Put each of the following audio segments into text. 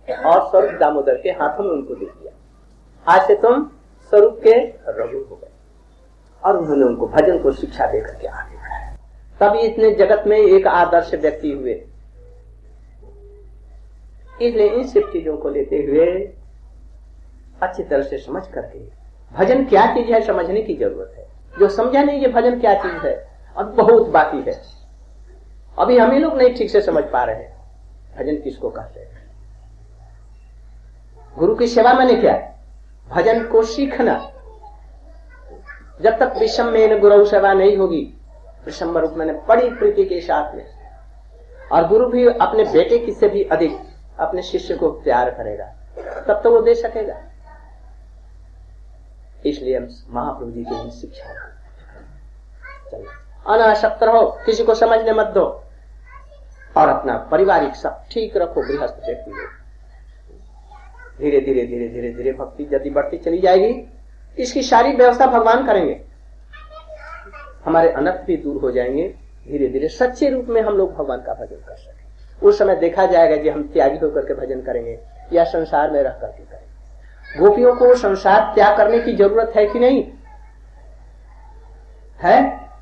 और स्वरूप दामोदर के हाथों में उनको दे दिया, आज से तुम स्वरूप के रघु हो गए। और उन्होंने उनको भजन को शिक्षा देकर के आगे बढ़ाया। तभी इतने जगत में एक आदर्श व्यक्ति हुए। इसलिए इन सब चीजों को लेते हुए अच्छी तरह से समझ करके भजन क्या चीज है समझने की जरूरत है। जो समझा नहीं ये भजन क्या चीज है, अब बहुत बाकी है। अभी हम ही लोग नहीं ठीक से समझ पा रहे हैं भजन किसको कहते हैं। गुरु की सेवा मैंने क्या, भजन को सीखना। जब तक विषम में गुरु सेवा नहीं होगी, विषम रूप में बड़ी प्रीति के साथ में, और गुरु भी अपने बेटे की से भी अधिक अपने शिष्य को प्यार करेगा, तब तो वो दे सकेगा। इसलिए हम महाप्रभु जी की शिक्षा अनासक्त रहो, किसी को समझने मत दो, और अपना पारिवारिक सब ठीक रखो। गृहस्थ व्यक्ति हो, धीरे धीरे धीरे धीरे धीरे भक्ति यदि बढ़ती चली जाएगी, इसकी सारी व्यवस्था भगवान करेंगे, हमारे अनर्थ भी दूर हो जाएंगे। धीरे धीरे सच्चे रूप में हम लोग भगवान का भजन कर सकें। उस समय देखा जाएगा कि हम त्यागी होकर के भजन करेंगे या संसार में रह करके करेंगे। गोपियों को संसार त्याग करने की जरूरत है कि नहीं है?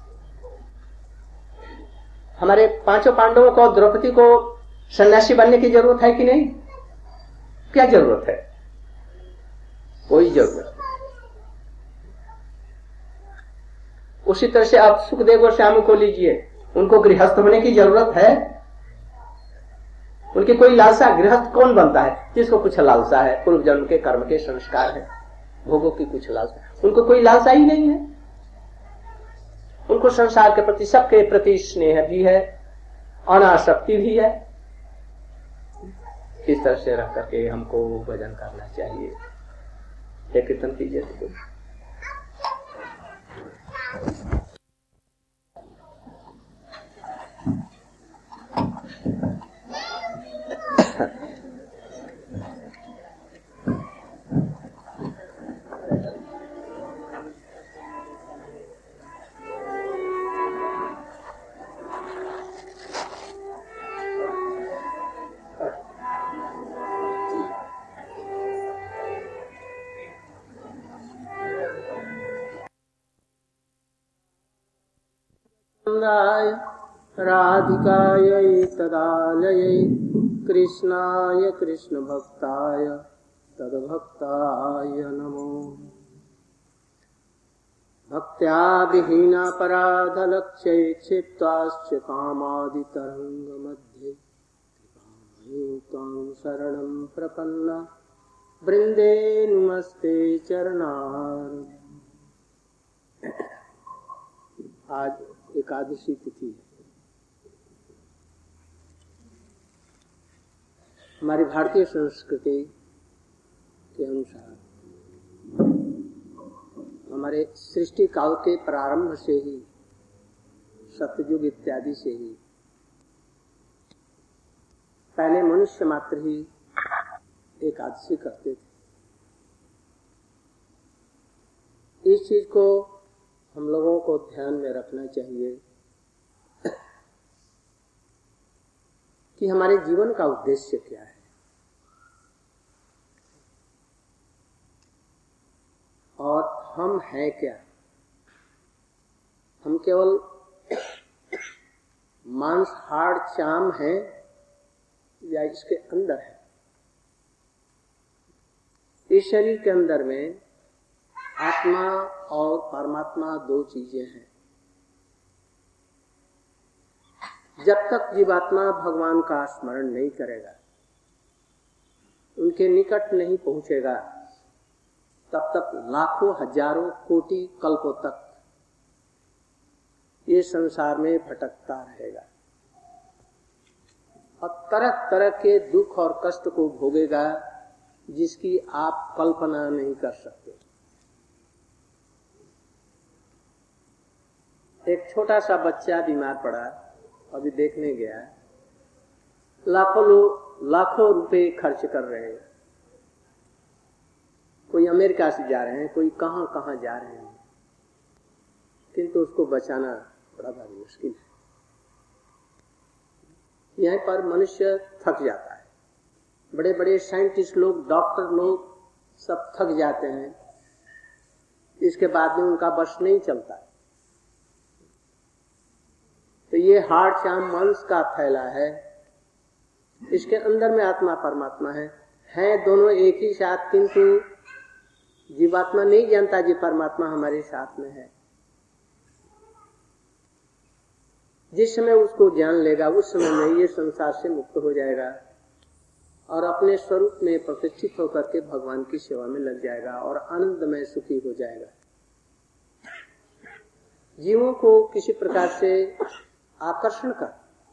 हमारे पांचों पांडवों को, द्रौपदी को सन्यासी बनने की जरूरत है कि नहीं? क्या जरूरत है? कोई जरूरत नहीं। उसी तरह से आप सुखदेव गोस्वामी को लीजिए, उनको गृहस्थ होने की जरूरत है? उनकी कोई लालसा? गृहस्थ कौन बनता है? जिसको कुछ लालसा है, पूर्व जन्म के कर्म के संस्कार है, भोगों की कुछ लालसा। उनको कोई लालसा ही नहीं है। उनको संसार के प्रति, सबके प्रति स्नेह भी है, अनासक्ति भी है। इस तरह से रह करके हमको भजन करना चाहिए। एक कीर्तन कीजिए तो। राधिकायै तदालयै कृष्णाय कृष्णभक्ताय तद्भक्ताय नमो। भक्त्या विहीनापराधलक्ष्यै क्षिप्ताश्च कामादितरङ्गमध्ये त्वां शरणं प्रपन्ना वृन्दे नमस्ते चरणार। आज एकादशी तिथि है। हमारी भारतीय संस्कृति के अनुसार हमारे सृष्टि काल के प्रारंभ से ही, सतयुग इत्यादि से ही, पहले मनुष्य मात्र ही एकादशी करते थे। इस चीज को हम लोगों को ध्यान में रखना चाहिए कि हमारे जीवन का उद्देश्य क्या है, और हम हैं क्या। हम केवल मांस हाड़ चाम हैं या इसके अंदर है? इस शरीर के अंदर में आत्मा और परमात्मा दो चीजें हैं। जब तक जीवात्मा भगवान का स्मरण नहीं करेगा, उनके निकट नहीं पहुंचेगा, तब तक लाखों हजारों कोटि कल्पों तक ये संसार में भटकता रहेगा और तरह तरह के दुख और कष्ट को भोगेगा जिसकी आप कल्पना नहीं कर सकते। एक छोटा सा बच्चा बीमार पड़ा, अभी देखने गया, लाखों लोग लाखों रुपए खर्च कर रहे हैं। कोई अमेरिका से जा रहे हैं, कोई कहां कहां जा रहे हैं, किंतु उसको बचाना बड़ा भारी मुश्किल है। यहीं पर मनुष्य थक जाता है, बड़े बड़े साइंटिस्ट लोग, डॉक्टर लोग सब थक जाते हैं, इसके बाद में उनका बस नहीं चलता। तो ये हाड़ चाम मांस का फैला है, इसके अंदर में आत्मा परमात्मा है दोनों एक ही साथ, किंतु जीवात्मा नहीं जानता जी परमात्मा हमारे साथ में है। जिस समय उसको जान लेगा उस समय में ये संसार से मुक्त हो जाएगा और अपने स्वरूप में प्रतिष्ठित होकर के भगवान की सेवा में लग जाएगा और आनंदमय सुखी हो जाएगा। जीवों को किसी प्रकार से आकर्षण कर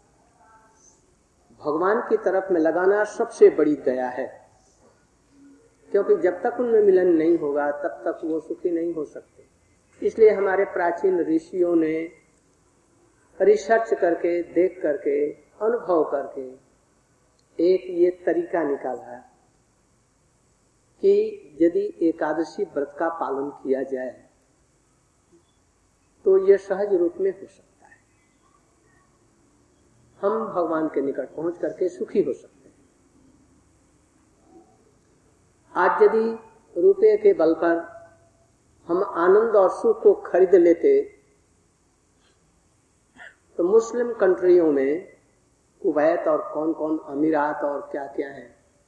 भगवान की तरफ में लगाना सबसे बड़ी दया है, क्योंकि जब तक उनमें मिलन नहीं होगा तब तक वो सुखी नहीं हो सकते। इसलिए हमारे प्राचीन ऋषियों ने रिसर्च करके, देख करके, अनुभव करके एक ये तरीका निकाला कि यदि एकादशी व्रत का पालन किया जाए तो ये सहज रूप में हो सकता है, हम भगवान के निकट पहुंच करके सुखी हो सकते हैं। आज यदि रुपये के बल पर हम आनंद और सुख को खरीद लेते तो मुस्लिम कंट्रियों में कुवैत और कौन कौन अमीरात और क्या क्या है,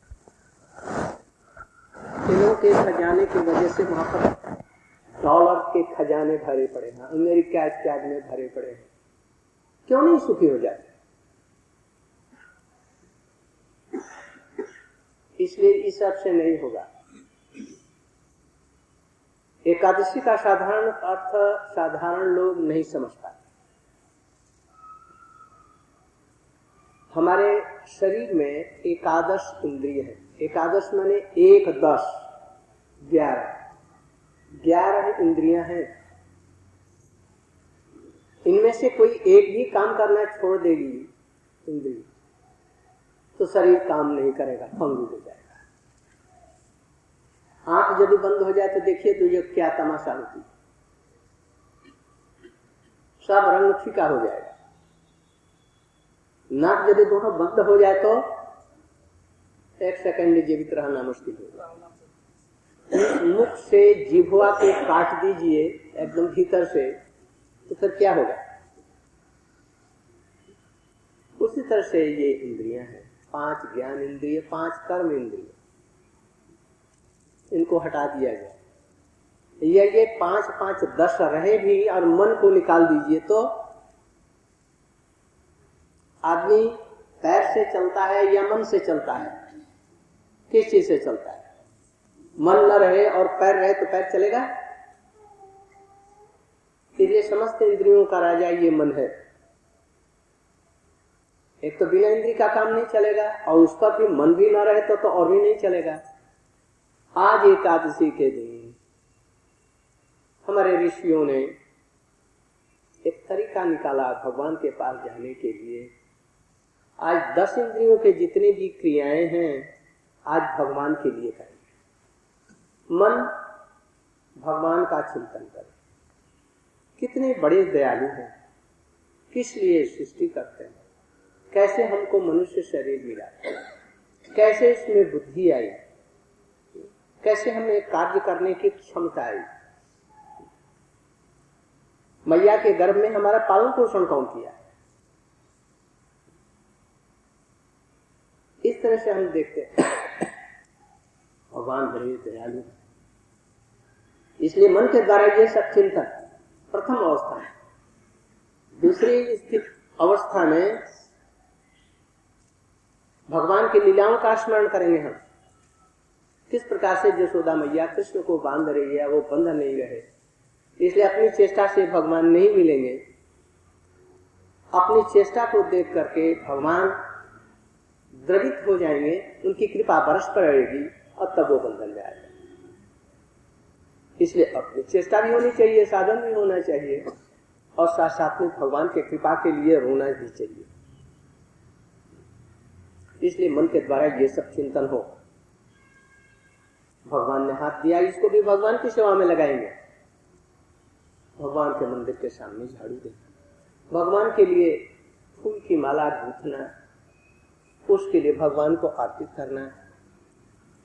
इनों के खजाने की वजह से वहां पर डॉलर के खजाने भरे पड़े हैं, अमेरिका इत्यादि में भरे पड़े हैं। क्यों नहीं सुखी हो जाते? इसलिए इस सब से नहीं होगा। एकादशी का साधारण अर्थ साधारण लोग नहीं समझ पाते। हमारे शरीर में एकादश इंद्रिय है। एकादश माने 1, 10, 11 इंद्रियां हैं। इनमें से कोई एक भी काम करना छोड़ देगी इंद्रिय तो शरीर काम नहीं करेगा, भंगुर हो जाएगा। आंख यदि बंद हो जाए तो देखिए तो ये क्या तमाशा होती, सब रंग फीका हो जाएगा। नाक यदि दोनों बंद हो जाए तो 1 सेकंड जीवित रहना मुश्किल होगा। मुख से जिह्वा को काट दीजिए एकदम भीतर से तो फिर क्या होगा? उसी तरह से ये इंद्रियां हैं, 5 ज्ञान इंद्रिय, 5 कर्म इंद्रिय, इनको हटा दिया जाए। ये 5, 5, 10 रहे भी और मन को निकाल दीजिए तो आदमी पैर से चलता है या मन से चलता है? किस चीज से चलता है? मन न रहे और पैर रहे तो पैर चलेगा? इसलिए समस्त इंद्रियों का राजा ये मन है। एक तो बिना इंद्रिय का काम नहीं चलेगा और उस पर भी मन भी न रहे तो और भी नहीं चलेगा। आज एकादशी के दिन हमारे ऋषियों ने एक तरीका निकाला भगवान के पास जाने के लिए। आज 10 इंद्रियों के जितनी भी क्रियाएं हैं आज भगवान के लिए करें। मन भगवान का चिंतन करें। कितने बड़े दयालु हैं, किस लिए सृष्टि करते हैं, कैसे हमको मनुष्य शरीर मिला, कैसे इसमें बुद्धि आई, कैसे हमें कार्य करने की क्षमता आई। मैया के गर्भ में हमारा पालन पोषण कौन किया? इस तरह से हम देखते हैं भगवान बड़े दयालु। इसलिए मन के द्वारा ये सब चिंतन प्रथम अवस्था है। दूसरी स्थिति अवस्था में भगवान की लीलाओं का स्मरण करेंगे हम। किस प्रकार से यशोदा मैया कृष्ण को बांध रही है, वो बंध नहीं रहे, इसलिए अपनी चेष्टा से भगवान नहीं मिलेंगे। अपनी चेष्टा को देख करके भगवान द्रवित हो जाएंगे, उनकी कृपा बरस पड़ेगी और तब वो बंधन जाएगा। इसलिए अपनी चेष्टा भी होनी चाहिए, साधन भी होना चाहिए और साथ साथ में भगवान के कृपा के लिए रोना भी चाहिए। इसलिए मन के द्वारा ये सब चिंतन हो। भगवान ने हाथ दिया, इसको भी भगवान की सेवा में लगाएंगे। भगवान के मंदिर के सामने झाड़ू देना, भगवान के लिए फूल की माला गूंथना, उसके लिए भगवान को अर्पित करना,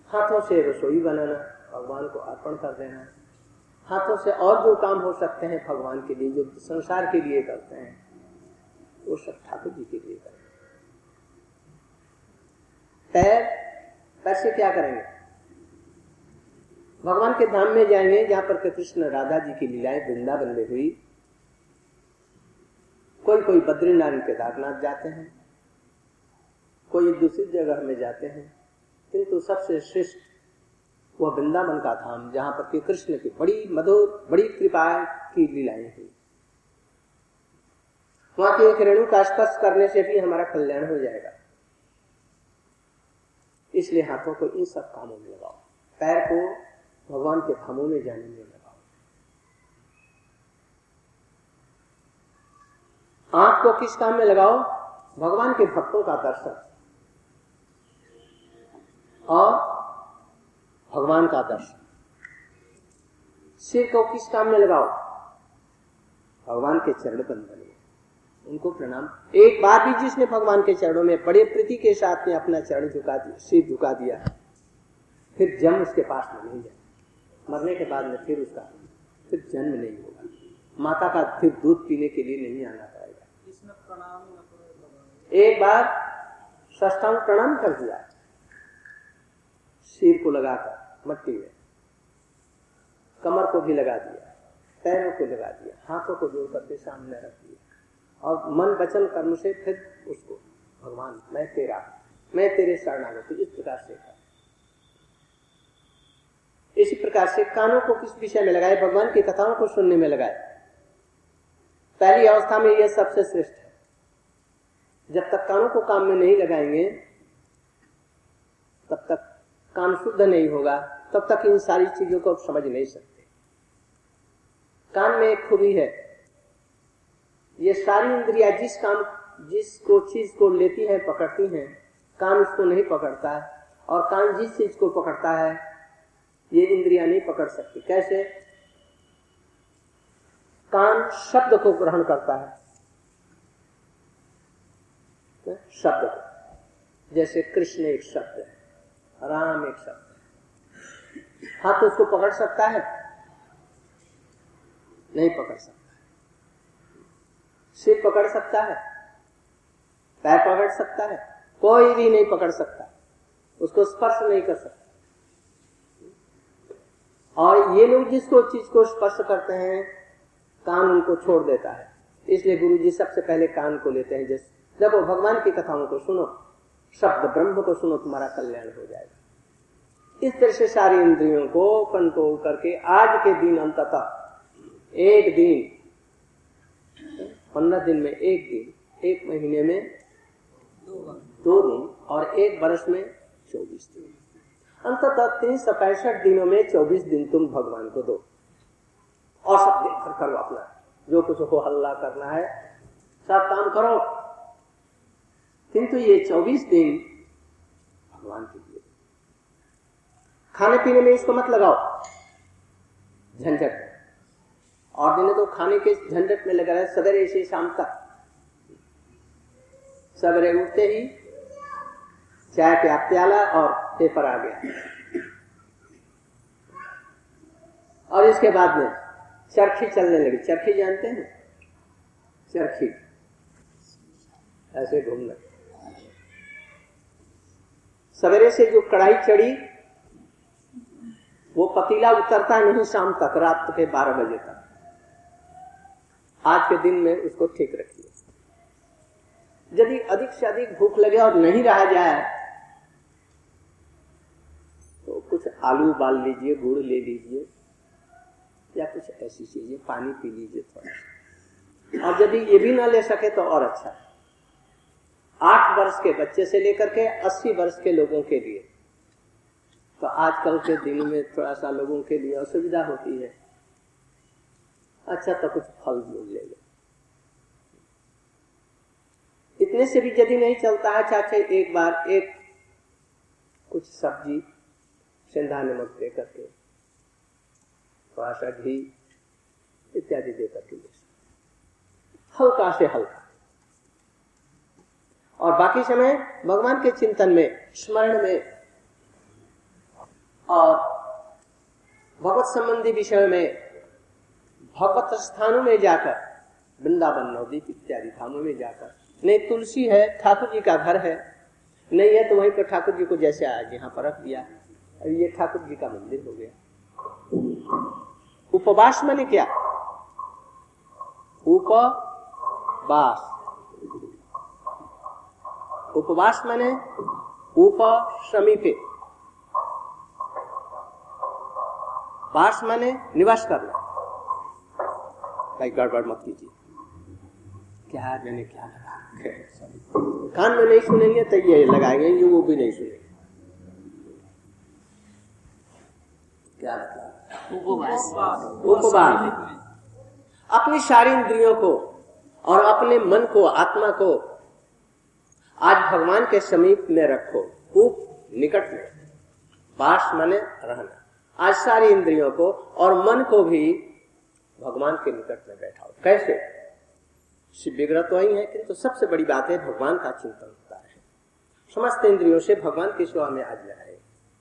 हाथों से रसोई बनाना, भगवान को अर्पण कर देना। हाथों से और जो काम हो सकते हैं भगवान के लिए, जो संसार के लिए करते हैं, वो सब ठाकुर जी के लिए करते हैं। पैर से क्या करेंगे? भगवान के धाम में जाएंगे जहां पर कृष्ण राधा जी की लीलाएं वृंदावन में हुई। कोई बद्रीनाथ केदारनाथ जाते हैं, कोई दूसरी जगह में जाते हैं, किंतु सबसे श्रेष्ठ वह वृंदावन का धाम जहां पर कि कृष्ण की बड़ी मधुर, बड़ी कृपा की लीलाएं हुई। वहां के एक रेणु का स्पर्श करने से भी हमारा कल्याण हो जाएगा। इसलिए हाथों को इन सब कामों में लगाओ, पैर को भगवान के धामों में जाने में लगाओ, आंख को किस काम में लगाओ? भगवान के भक्तों का दर्शन और भगवान का दर्शन। सिर को किस काम में लगाओ? भगवान के चरण बंधन में, उनको प्रणाम। एक बार भी जिसने भगवान के चरणों में बड़े प्रीति के साथ में अपना चरण झुका दिया, सिर झुका दिया, फिर जन्म उसके पास में नहीं जाए। मरने के बाद में फिर उसका फिर जन्म नहीं होगा, माता का फिर दूध पीने के लिए नहीं आना पड़ेगा। इसमें प्रणाम एक बार साष्टांग प्रणाम कर दिया, सिर को लगाकर मट्टी में, कमर को भी लगा दिया, पैरों को लगा दिया, हाथों को जोड़ करके सामने रख दिया और मन वचन कर्म से फिर उसको भगवान मैं तेरे शरणागत, इस प्रकार से कर। इसी प्रकार से कानों को किस विषय में लगाए? भगवान की कथाओं को सुनने में लगाए। पहली अवस्था में यह सबसे श्रेष्ठ है। जब तक कानों को काम में नहीं लगाएंगे तब तक कान शुद्ध नहीं होगा, तब तक इन सारी चीजों को समझ नहीं सकते। कान में एक खूबी है, ये सारी इंद्रियां जिसको चीज को लेती है, पकड़ती हैं, कान उसको नहीं पकड़ता है। और कान जिस चीज को पकड़ता है ये इंद्रियां नहीं पकड़ सकती। कैसे? कान शब्द को ग्रहण करता है, शब्द को, जैसे कृष्ण एक शब्द है, राम एक शब्द है। हाथ उसको पकड़ सकता है? नहीं पकड़ सकता। सिर पकड़ सकता है? पैर पकड़ सकता है? कोई भी नहीं पकड़ सकता, उसको स्पर्श नहीं कर सकता। और ये लोग जिसको चीज को स्पर्श करते हैं, कान उनको छोड़ देता है। इसलिए गुरु जी सबसे पहले कान को लेते हैं। जैसे देखो, भगवान की कथाओं को सुनो, शब्द ब्रह्म को सुनो, तुम्हारा कल्याण हो जाएगा। इस तरह से सारी इंद्रियों को कंट्रोल करके आज के दिन अंततः एक दिन, 15 दिन में एक दिन, एक महीने में 2 दिन और एक वर्ष में 24 दिन, अंततः 365 दिनों में 24 दिन तुम भगवान को दो। और सब देखकर करो, अपना जो कुछ हो हल्ला करना है सब काम करो, किंतु ये 24 दिन भगवान के लिए। खाने पीने में इसको मत लगाओ झंझट, और दिन तो खाने के झंझट में लगा रहे सवेरे से शाम तक। सवेरे उठते ही चाय का प्याला और पेपर आ गया, और इसके बाद में चरखी चलने लगी। चरखी जानते हैं? चरखी ऐसे घूमना। सवेरे से जो कढ़ाई चढ़ी वो पतीला उतरता नहीं शाम तक, रात के 12 बजे तक। आज के दिन में उसको ठीक रखिए। यदि अधिक से अधिक भूख लगे और नहीं रहा जाए तो कुछ आलू उबाल लीजिए, गुड़ ले लीजिए, या कुछ ऐसी चीजें, पानी पी लीजिए थोड़ा। और यदि ये भी ना ले सके तो और अच्छा। 8 वर्ष के बच्चे से लेकर के 80 वर्ष के लोगों के लिए, तो आजकल के दिन में थोड़ा सा लोगों के लिए असुविधा होती है। अच्छा, तो कुछ फल मूल ले लो। इतने से भी यदि नहीं चलता है, चाचा एक बार एक कुछ सब्जी सेंधा नमक दे करके, थोड़ा सा घी इत्यादि दे करके, हल्का से हल्का। और बाकी समय भगवान के चिंतन में, स्मरण में और भगवत संबंधी विषय में भगवत स्थानों में जाकर, वृंदावन नवदीप इत्यादि धामों में जाकर, नहीं तुलसी है, ठाकुर जी का घर है, नहीं है तो वहीं पर ठाकुर जी को जैसे आज यहाँ पर रख दिया, अब ये ठाकुर जी का मंदिर हो गया। उपवास माने क्या? उपवास, उपवास माने उप समीपे, वास माने निवास करना। भाई गड़बड़ मत कीजिए, क्या मैंने क्या लगा, कान में नहीं सुनेंगे तो ये लगाएंगे, ये वो भी नहीं सुनेंगे। क्या लगा? उपवास। उपवास अपनी सारी इंद्रियों को और अपने मन को, आत्मा को आज भगवान के समीप में रखो, उप निकट में, वास माने रहना। आज सारी इंद्रियों को और मन को भी भगवान के निकट में बैठाओ। कैसे? विग्रह तो ही है, किंतु सबसे बड़ी बात है भगवान का चिंतन होता है। समस्त इंद्रियों से भगवान की सेवा में आज लगाए।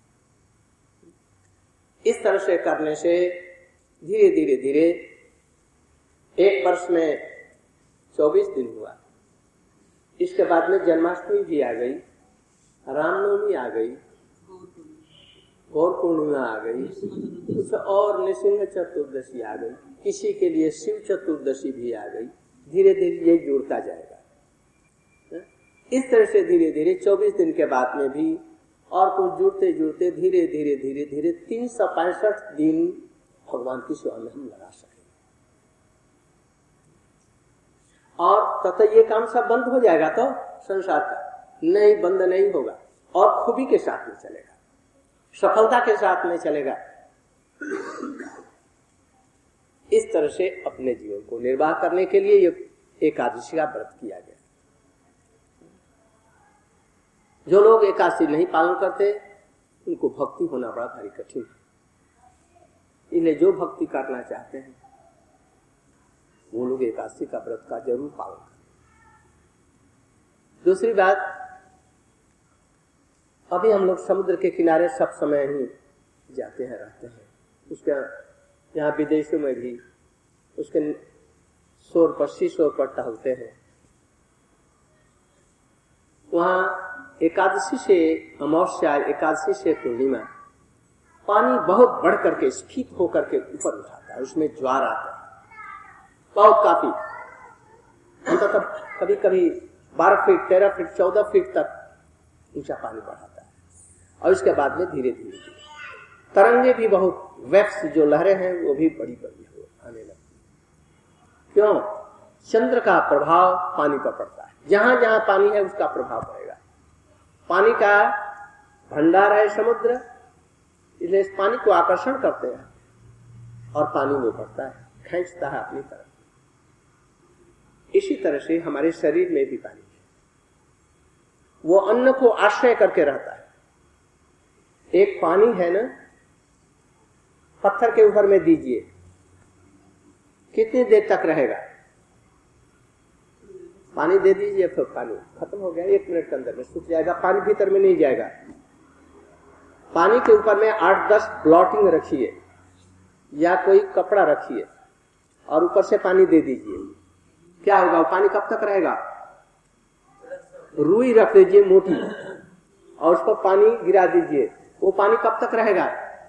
इस तरह से करने से धीरे धीरे धीरे एक वर्ष में 24 दिन हुआ। इसके बाद में जन्माष्टमी भी आ गई, रामनवमी आ गई, गौर पूर्णिमा आ गई, कुछ और नृसिंह चतुर्दशी आ गई, किसी के लिए शिव चतुर्दशी भी आ गई। धीरे धीरे ये जुड़ता जाएगा। इस तरह से धीरे धीरे 24 दिन के बाद में भी और कुछ जुड़ते जुड़ते धीरे धीरे धीरे धीरे 365 दिन भगवान की सेवा में हम लगा सकें। और तथा ये काम सब बंद हो जाएगा तो संसार का नहीं, बंद नहीं होगा और खूबी के साथ में चलेगा, सफलता के साथ में चलेगा। इस तरह से अपने जीवन को निर्वाह करने के लिए ये एकादशी का व्रत किया गया। जो लोग एकादशी नहीं पालन करते उनको भक्ति होना बड़ा भारी कठिन है। इन्हें जो भक्ति करना चाहते हैं वो लोग एकादशी का व्रत का जरूर पालन करें। दूसरी बात, अभी हम लोग समुद्र के किनारे सब समय ही जाते हैं, रहते हैं। उसके यहाँ विदेशों में भी उसके शोर पर, सीशोर पर टहलते हैं। वहाँ एकादशी से अमावस्या, एकादशी से पूर्णिमा, पानी बहुत बढ़ करके स्फीत होकर के ऊपर उठाता है, उसमें ज्वार आता है बहुत काफी, मतलब कभी कभी 12 फीट, 13 फीट, 14 फीट तक ऊंचा पानी बढ़ाता है। और इसके बाद में धीरे धीरे तरंगे भी बहुत, वेव्स जो लहरें हैं वो भी बड़ी बड़ी आने लगती। क्यों? चंद्र का प्रभाव पानी पर पड़ता है। जहां जहां पानी है उसका प्रभाव पड़ेगा। पानी का भंडार है समुद्र, इसलिए इस पानी को आकर्षण करते हैं और पानी में बढ़ता है, खींचता है अपनी तरफ। इसी तरह से हमारे शरीर में भी पानी है, वो अन्न को आश्रय करके रहता है। एक पानी है ना, पत्थर के ऊपर में दीजिए, कितनी देर तक रहेगा? पानी दे दीजिए, फिर पानी खत्म हो गया, 1 मिनट के अंदर में सूख जाएगा, पानी भीतर में नहीं जाएगा। पानी के ऊपर में 8-10 ब्लॉटिंग रखिए या कोई कपड़ा रखिए और ऊपर से पानी दे दीजिए, क्या होगा? वो पानी कब तक रहेगा? रुई रख दीजिए मोटी और उस पर पानी गिरा दीजिए, वो पानी कब तक रहेगा?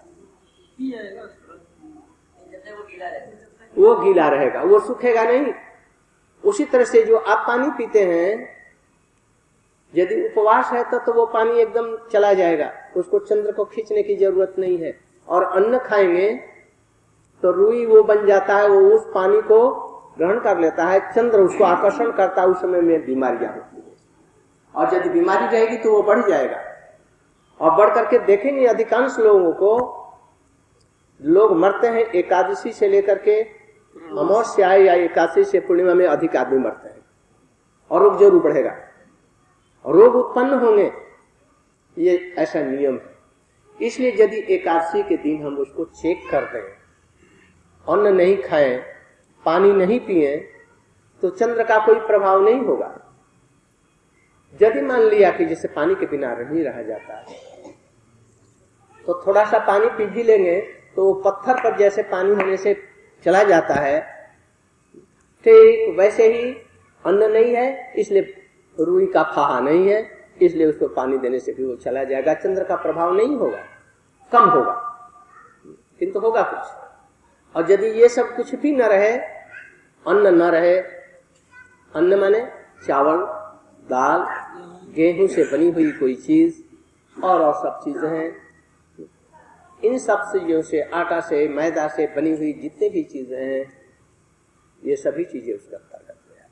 वो गीला रहेगा, वो सूखेगा नहीं। उसी तरह से जो आप पानी पीते हैं, यदि उपवास है तो वो पानी एकदम चला जाएगा, उसको चंद्र को खींचने की जरूरत नहीं है। और अन्न खाएंगे तो रुई वो बन जाता है, वो उस पानी को ग्रहण कर लेता है, चंद्र उसको आकर्षण करता है। उस समय में बीमारियां होती है और यदि बीमारी रहेगी तो वो बढ़ जाएगा। और बढ़ करके देखेंगे अधिकांश लोगों को, लोग मरते हैं एकादशी से लेकर के अमावस्या या एकादशी से पूर्णिमा में अधिक आदमी मरते हैं और रोग जरूर बढ़ेगा और रोग उत्पन्न होंगे, ये ऐसा नियम है। इसलिए यदि एकादशी के दिन हम उसको चेक कर दें, अन्न नहीं खाएं, पानी नहीं पिए, तो चंद्र का कोई प्रभाव नहीं होगा। यदि मान लिया कि जैसे पानी के बिना नहीं रहा जाता है, तो थोड़ा सा पानी पी भी लेंगे तो पत्थर पर जैसे पानी होने से चला जाता है, ठीक वैसे ही अन्न नहीं है इसलिए रुई का फाहा नहीं है इसलिए उसको पानी देने से भी वो चला जाएगा। चंद्र का प्रभाव नहीं होगा, कम होगा, किंतु होगा कुछ। और यदि ये सब कुछ भी न रहे, अन्न न रहे, अन्न माने चावल, दाल, गेहूं से बनी हुई कोई चीज और सब चीजें हैं, इन सब चीजों से, आटा से, मैदा से बनी हुई जितने भी चीजें हैं, ये सभी चीजें उसका ताकत है।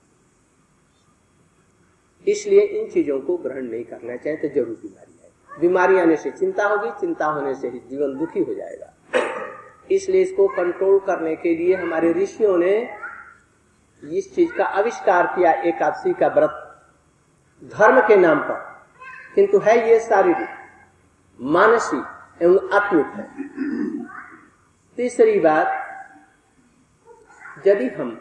इसलिए इन चीजों को ग्रहण नहीं करना चाहिए तो जरूर बीमारी है। बीमारी आने से चिंता होगी, चिंता होने से ही जीवन दुखी हो जाएगा। इसलिए इसको कंट्रोल करने के लिए हमारे ऋषियों ने इस चीज का आविष्कार किया, एकादशी का व्रत, धर्म के नाम पर, किंतु है ये शारीरिक, मानसिक एवं आत्मिक है। तीसरी बात, यदि हम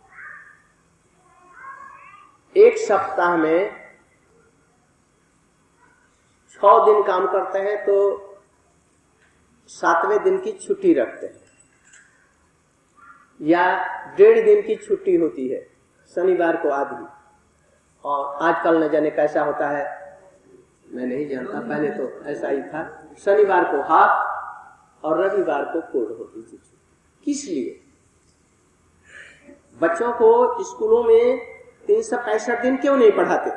एक सप्ताह में 6 दिन काम करते हैं तो 7वें दिन की छुट्टी रखते हैं, या 1.5 दिन की छुट्टी होती है, शनिवार को आधी, और आजकल न जाने कैसा होता है, मैं नहीं जानता, पहले तो ऐसा ही था, शनिवार को हाफ और रविवार को पूर्ण होती थी। किस लिए? बच्चों को स्कूलों में 365 दिन क्यों नहीं पढ़ाते?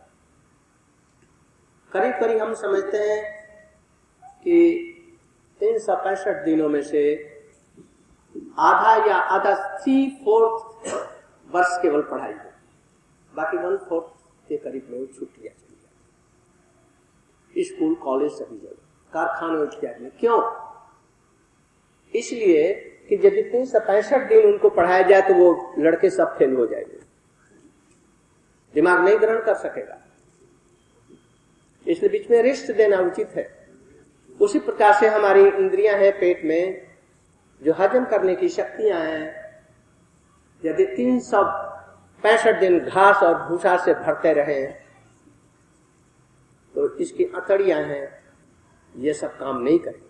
करीब करीब हम समझते हैं कि 365 दिनों में से आधा या आधा 3/4 वर्ष केवल पढ़ाई है, बाकी 1/4 के करीब में वो छुट्टियां चली जाती, स्कूल, कॉलेज, सभी जगह, कारखानों इत्यादि में। क्यों? इसलिए कि यदि 365 दिन उनको पढ़ाया जाए तो वो लड़के सब फेल हो जाएंगे, दिमाग नहीं ग्रहण कर सकेगा, इसलिए बीच में रेस्ट देना उचित है। उसी प्रकार से हमारी इंद्रियां हैं पेट में, जो हजम करने की शक्तियां हैं, यदि 365 दिन घास और भूसा से भरते रहे तो इसकी अतड़ियां हैं, ये सब काम नहीं करेंगे।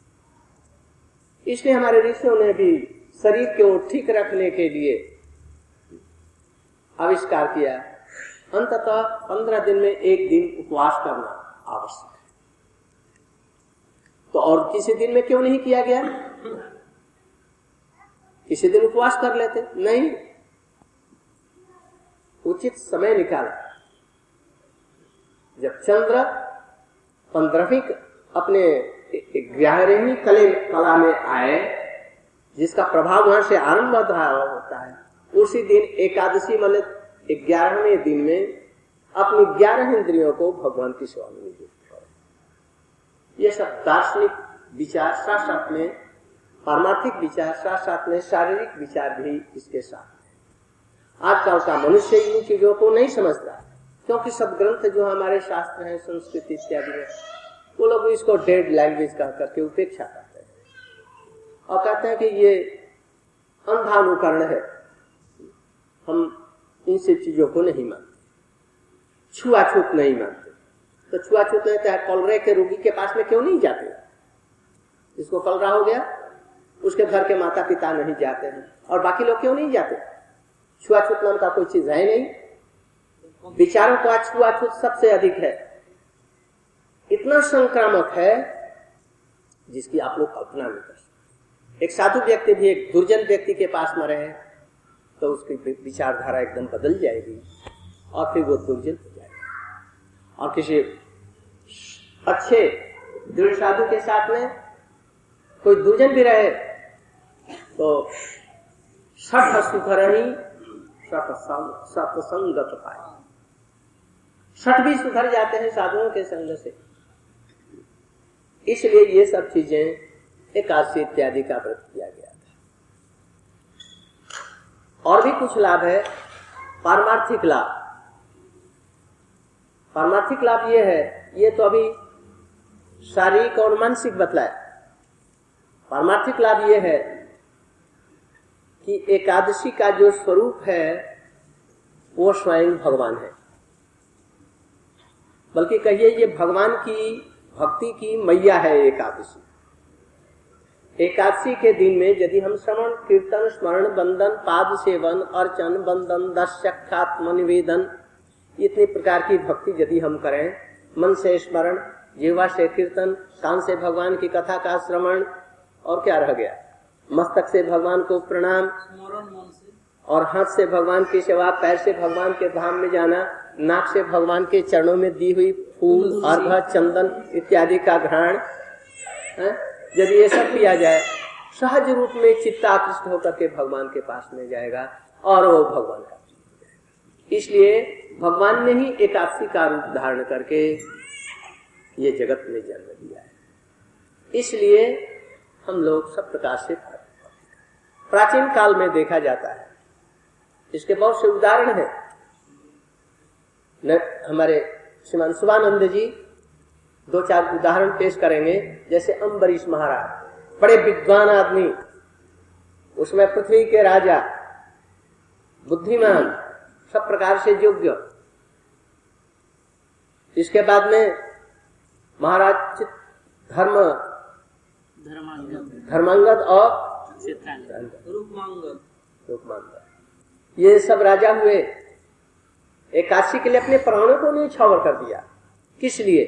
इसलिए हमारे ऋषियों ने भी शरीर को ठीक रखने के लिए आविष्कार किया, अंततः 15 दिन में 1 दिन उपवास करना आवश्यक है। तो और किसी दिन में क्यों नहीं किया गया? किसी दिन उपवास कर लेते, नहीं, उचित समय निकाला। जब चंद्र 15वीं अपने 11वीं कला में आए, जिसका प्रभाव वहां से आरंभ होता है, उसी दिन एकादशी मतलब 11वें दिन में अपनी 11 इंद्रियों को भगवान की सेवा में नियुक्त करो। ये सब दार्शनिक विचार, साथ साथ में पारमार्थिक विचार, साथ साथ में शारीरिक विचार भी इसके साथ है। आजकल का मनुष्य इन चीजों को नहीं समझता, क्योंकि सब ग्रंथ जो हमारे शास्त्र हैं, संस्कृत इत्यादि में, वो लोग इसको डेड लैंग्वेज कह करके उपेक्षा करते हैं और कहते हैं कि ये अंधानुकरण है, हम इन सब चीजों को नहीं मानते, छुआछूत नहीं मानते। तो छुआछूत नहीं तो कॉलरे के रोगी के पास में क्यों नहीं जाते? जिसको कॉलरा हो गया उसके घर के माता पिता नहीं जाते हैं, और बाकी लोग क्यों नहीं जाते? छुआछूत नाम का कोई चीज है नहीं। विचारों का छुआछूत सबसे अधिक है, इतना संक्रामक है जिसकी आप लोग कल्पना नहीं कर सकते। एक साधु व्यक्ति भी एक दुर्जन व्यक्ति के पास में रहे तो उसकी विचारधारा एकदम बदल जाएगी और फिर वो दुर्जन हो जाएगा। और किसी अच्छे दृढ़ साधु के साथ में कोई दुर्जन भी रहे तो सठ सुख रही सत्संगत पाए, सठ भी सुधर जाते हैं साधुओं के संग से। इसलिए ये सब चीजें एकादशी इत्यादि का व्रत किया गया था। और भी कुछ लाभ है, पारमार्थिक लाभ। पारमार्थिक लाभ ये है, ये तो अभी शारीरिक और मानसिक बतलाया। पारमार्थिक लाभ ये है कि एकादशी का जो स्वरूप है वो स्वयं भगवान है, बल्कि कहिए ये भगवान की भक्ति की मैया है एकादशी। एकादशी के दिन में यदि हम श्रवण कीर्तन स्मरण बंदन पाद सेवन अर्चन बंदन दशक्षात्म निवेदन इतने प्रकार की भक्ति यदि हम करें, मन से स्मरण, जीवा से कीर्तन, कान से भगवान की कथा का श्रवण, और क्या रह गया, मस्तक से भगवान को प्रणाम, और हाथ से भगवान की सेवा, पैर से भगवान के धाम में जाना, नाक से भगवान के चरणों में दी हुई फूल अर्घ चंदन इत्यादि का ग्रहण, यदि ये सब किया जाए, सहज रूप में चित्त आकृष्ट होकर के भगवान के पास में जाएगा और वो भगवान का। इसलिए भगवान ने ही एकादशी का रूप धारण करके ये जगत में जन्म दिया है। इसलिए हम लोग सब प्रकार से प्राचीन काल में देखा जाता है, इसके बहुत से उदाहरण हैं। हमारे श्रीमान शिवानंद जी 2-4 उदाहरण पेश करेंगे। जैसे अम्बरीश महाराज, बड़े विद्वान आदमी, उसमें पृथ्वी के राजा, बुद्धिमान, सब प्रकार से योग्य। इसके बाद में महाराज धर्मांगद और रूपमांगद, ये सब राजा हुए। एकादशी के लिए अपने प्राणों को नहीं छावर कर दिया। किस लिए?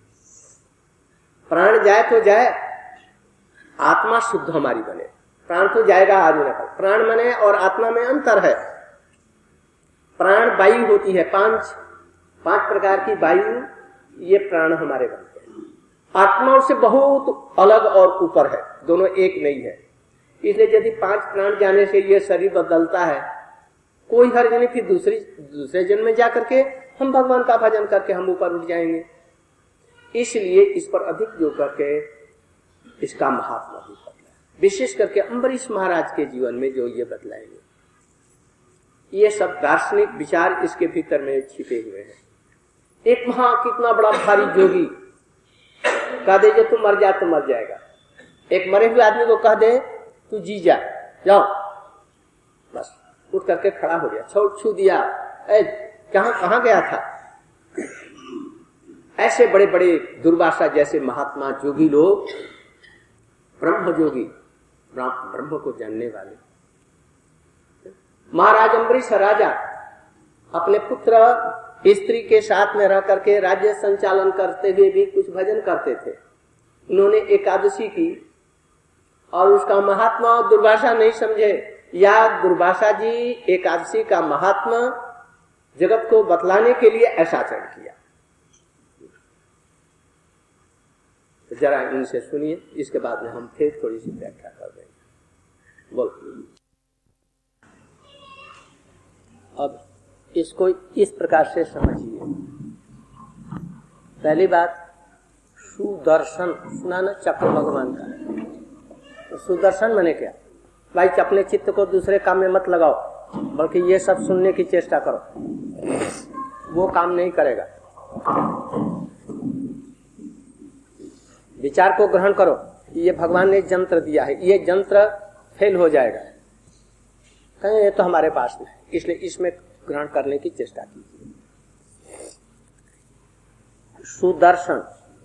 प्राण जाए तो जाए, आत्मा शुद्ध हमारी बने। प्राण तो जाएगा आज न कल। प्राण मने और आत्मा में अंतर है। प्राण वायु होती है, पांच प्रकार की वायु, ये प्राण हमारे बनते हैं। आत्मा उससे बहुत अलग और ऊपर है, दोनों एक नहीं है। इसलिए यदि 5 प्राण जाने से ये शरीर बदलता है, कोई हर्ज नहीं, फिर दूसरे जन्म में जाकर के हम भगवान का भजन करके हम ऊपर उठ जाएंगे। इसलिए इस पर अधिक जो करके इसका महात्मा भी बदला, विशेष करके अम्बरीश महाराज के जीवन में जो ये बदलाएंगे। ये सब दार्शनिक विचार इसके भीतर में छिपे हुए हैं। एक वहां कितना बड़ा भारी जोगी कह दे जो तू मर जा तो मर जाएगा, एक मरे हुए आदमी को कह दे तू जी जा, जाओ, बस उठ करके खड़ा हो गया, छू दिया, कहां गया था। ऐसे बड़े बड़े दुर्वासा जैसे महात्मा जोगी लोग, ब्रह्म जोगी, ब्रह्म को जानने वाले। महाराज अम्बरीश राजा अपने पुत्र स्त्री के साथ में रह करके राज्य संचालन करते हुए भी कुछ भजन करते थे। उन्होंने एकादशी की और उसका महात्मा दुर्वासा नहीं समझे, या दुर्वासा जी एकादशी का महात्मा जगत को बतलाने के लिए ऐसा आचरण किया। तो जरा इनसे सुनिए, इसके बाद में हम फिर थोड़ी सी व्याख्या कर देंगे। बोलो। अब इसको इस प्रकार से समझिए। पहली बात, सुदर्शन सुना ना, चक्र भगवान का। तो सुदर्शन माने क्या? भाई अपने चित्त को दूसरे काम में मत लगाओ, बल्कि ये सब सुनने की चेष्टा करो, वो काम नहीं करेगा। विचार को ग्रहण करो, ये भगवान ने यंत्र दिया है, ये यंत्र फेल हो जाएगा, कहें ये तो हमारे पास नहीं, इसलिए इसमें ग्रहण करने की चेष्टा कीजिए। सुदर्शन,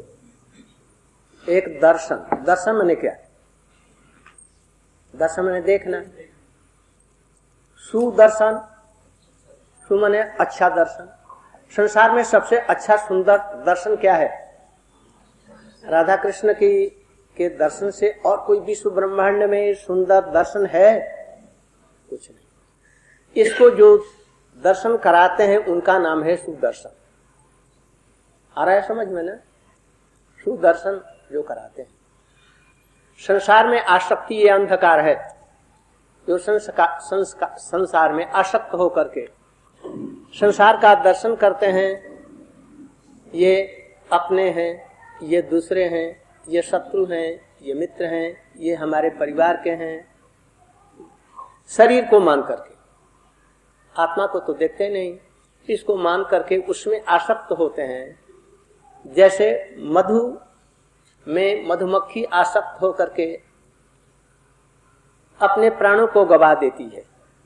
एक दर्शन, दर्शन माने क्या? दर्शन माने देखना। सुदर्शन, सु माने अच्छा दर्शन। संसार में सबसे अच्छा सुंदर दर्शन क्या है? राधा कृष्ण के दर्शन से और कोई विश्व ब्रह्मांड में सुंदर दर्शन है? कुछ नहीं। इसको जो दर्शन कराते हैं उनका नाम है सुदर्शन। आ रहा है समझ में ना? सुदर्शन जो कराते हैं। संसार में आसक्ति ये अंधकार है, जो संसार में आसक्त होकर के संसार का दर्शन करते हैं। ये अपने हैं, ये दूसरे हैं, ये शत्रु हैं, ये मित्र हैं, ये हमारे परिवार के हैं, शरीर को मान करके। आत्मा को तो देखते नहीं, इसको मान करके उसमें आसक्त होते हैं। जैसे मधु में मधुमक्खी आसक्त होकर के अपने प्राणों को गवा देती है।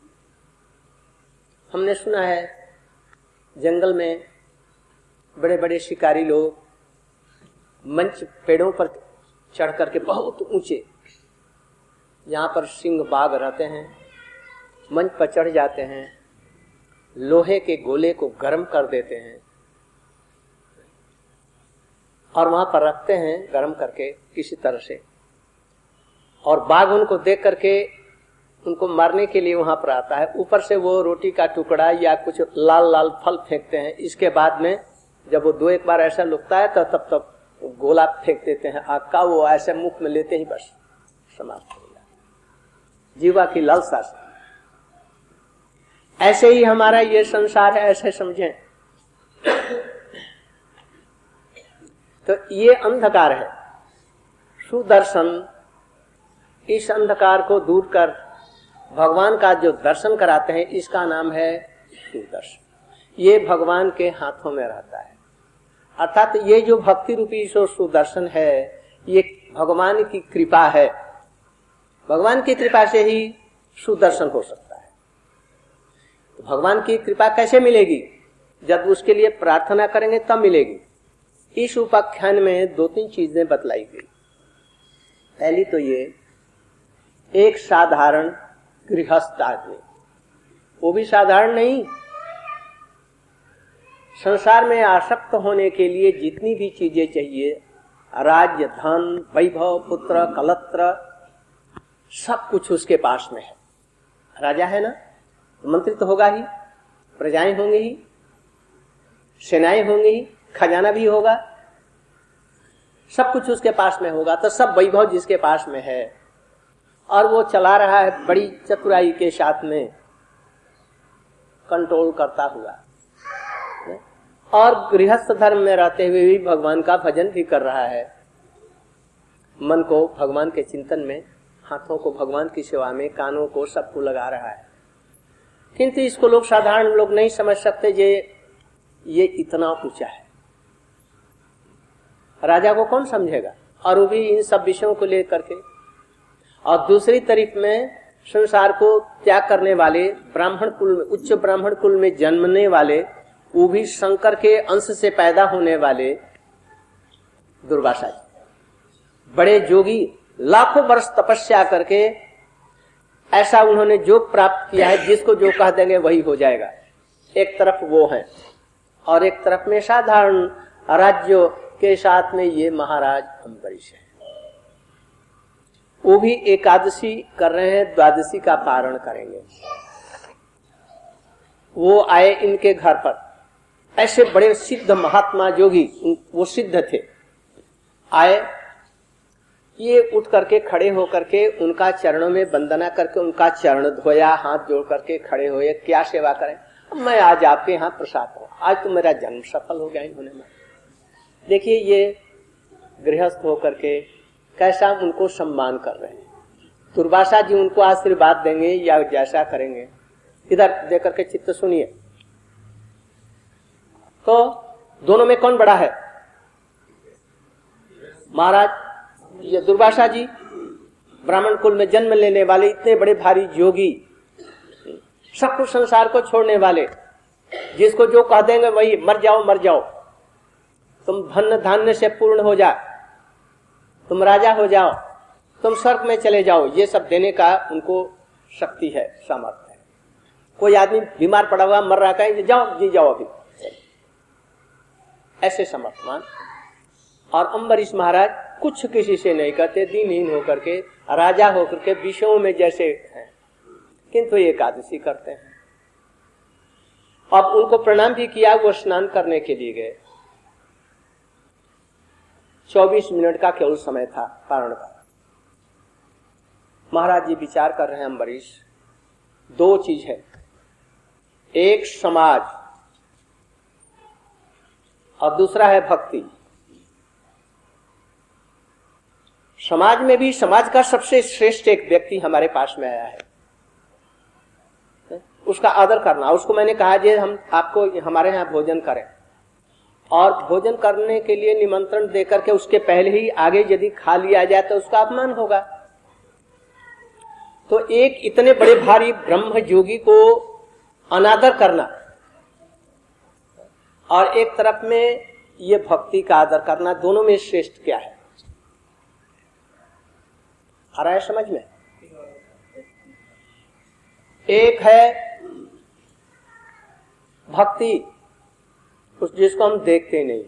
हमने सुना है जंगल में बड़े बड़े शिकारी लोग मंच पेड़ों पर चढ़ करके बहुत ऊंचे, जहां पर सिंह बाघ रहते हैं, मंच पर चढ़ जाते हैं, लोहे के गोले को गर्म कर देते हैं और वहां पर रखते हैं गर्म करके किसी तरह से, और बाघ उनको देख करके उनको मारने के लिए वहां पर आता है। ऊपर से वो रोटी का टुकड़ा या कुछ लाल लाल फल फेंकते हैं। इसके बाद में जब वो दो एक बार ऐसा लुकता है तो तब गोला फेंक देते हैं आग का, वो ऐसे मुख में लेते ही बस समाप्त हो जाता। जीवा की लालसा से ऐसे ही हमारा ये संसार है, ऐसे समझें। तो ये अंधकार है। सुदर्शन इस अंधकार को दूर कर भगवान का जो दर्शन कराते हैं, इसका नाम है सुदर्शन। ये भगवान के हाथों में रहता है। अर्थात ये जो भक्ति रूपी सुदर्शन है, ये भगवान की कृपा है। भगवान की कृपा से ही सुदर्शन हो सकता है। तो भगवान की कृपा कैसे मिलेगी? जब उसके लिए प्रार्थना करेंगे तब मिलेगी। इस उपाख्यान में दो तीन चीजें बतलाई गई। पहली तो ये, एक साधारण गृहस्थ आदमी, वो भी साधारण नहीं, संसार में आसक्त होने के लिए जितनी भी चीजें चाहिए, राज्य, धन, वैभव, पुत्र, कलत्र, सब कुछ उसके पास में है। राजा है ना, मंत्री तो होगा ही, प्रजाएं होंगी ही, सेनाएं होंगी ही, खजाना भी होगा, सब कुछ उसके पास में होगा। तो सब वैभव जिसके पास में है और वो चला रहा है बड़ी चतुराई के साथ में, कंट्रोल करता हुआ, और गृहस्थ धर्म में रहते हुए भी भगवान का भजन भी कर रहा है। मन को भगवान के चिंतन में, हाथों को भगवान की सेवा में, कानों को सबको लगा रहा है। किंतु इसको लोग, साधारण लोग नहीं समझ सकते ये इतना ऊंचा है। राजा को कौन समझेगा? और वो भी इन सब विषयों को लेकर के। और दूसरी तरफ में संसार को त्याग करने वाले, ब्राह्मण कुल में, उच्च ब्राह्मण कुल में जन्मने वाले, वो भी शंकर के अंश से पैदा होने वाले दुर्वासा जी, बड़े जोगी, लाखों वर्ष तपस्या करके ऐसा उन्होंने जो प्राप्त किया है, जिसको जो कह देंगे वही हो जाएगा। एक तरफ वो है और एक तरफ में साधारण राज्यों के साथ में ये महाराज अम्बरीश है। वो भी एकादशी कर रहे हैं, द्वादशी का पारण करेंगे। वो आए इनके घर पर, ऐसे बड़े सिद्ध महात्मा जोगी, वो सिद्ध थे, आए। ये उठ करके खड़े होकर के उनका चरणों में वंदना करके उनका चरण धोया, हाथ जोड़ करके खड़े हुए, क्या सेवा करें? मैं आज आपके यहाँ प्रसाद हूं, आज तो मेरा जन्म सफल हो गया इन्होंने। देखिए ये गृहस्थ होकर के कैसा उनको सम्मान कर रहे हैं। दुर्वासा जी उनको आशीर्वाद देंगे या जैसा करेंगे, इधर देकर के चित्त सुनिए। तो दोनों में कौन बड़ा है? महाराज ये दुर्वासा जी, ब्राह्मण कुल में जन्म लेने वाले, इतने बड़े भारी योगी, सब कुछ संसार को छोड़ने वाले, जिसको जो कह देंगे वही, मर जाओ मर जाओ, तुम धन धान्य से पूर्ण हो जा, तुम राजा हो जाओ, तुम स्वर्ग में चले जाओ, ये सब देने का उनको शक्ति है, सामर्थ्य है। कोई आदमी बीमार पड़ा हुआ मर रहा है, जाओ जी जाओ अभी, ऐसे समर्थमान। और अम्बरीश महाराज कुछ किसी से नहीं कहते, दीनहीन होकर के, राजा होकर के, विषयों में जैसे हैं, किंतु एकादशी करते हैं। अब उनको प्रणाम भी किया, वो स्नान करने के लिए गए। 24 मिनट का केवल समय था पारण का। महाराज जी विचार कर रहे हैं, अम्बरीश, दो चीज है, एक समाज और दूसरा है भक्ति। समाज में भी, समाज का सबसे श्रेष्ठ एक व्यक्ति हमारे पास में आया है, उसका आदर करना। उसको मैंने कहा जे हम आपको हमारे यहाँ भोजन करें, और भोजन करने के लिए निमंत्रण देकर के उसके पहले ही आगे यदि खा लिया जाए तो उसका अपमान होगा। तो एक इतने बड़े भारी ब्रह्म योगी को अनादर करना, और एक तरफ में ये भक्ति का आदर करना, दोनों में श्रेष्ठ क्या है? आ रहा है समझ में? एक है भक्ति उस जिसको हम देखते नहीं,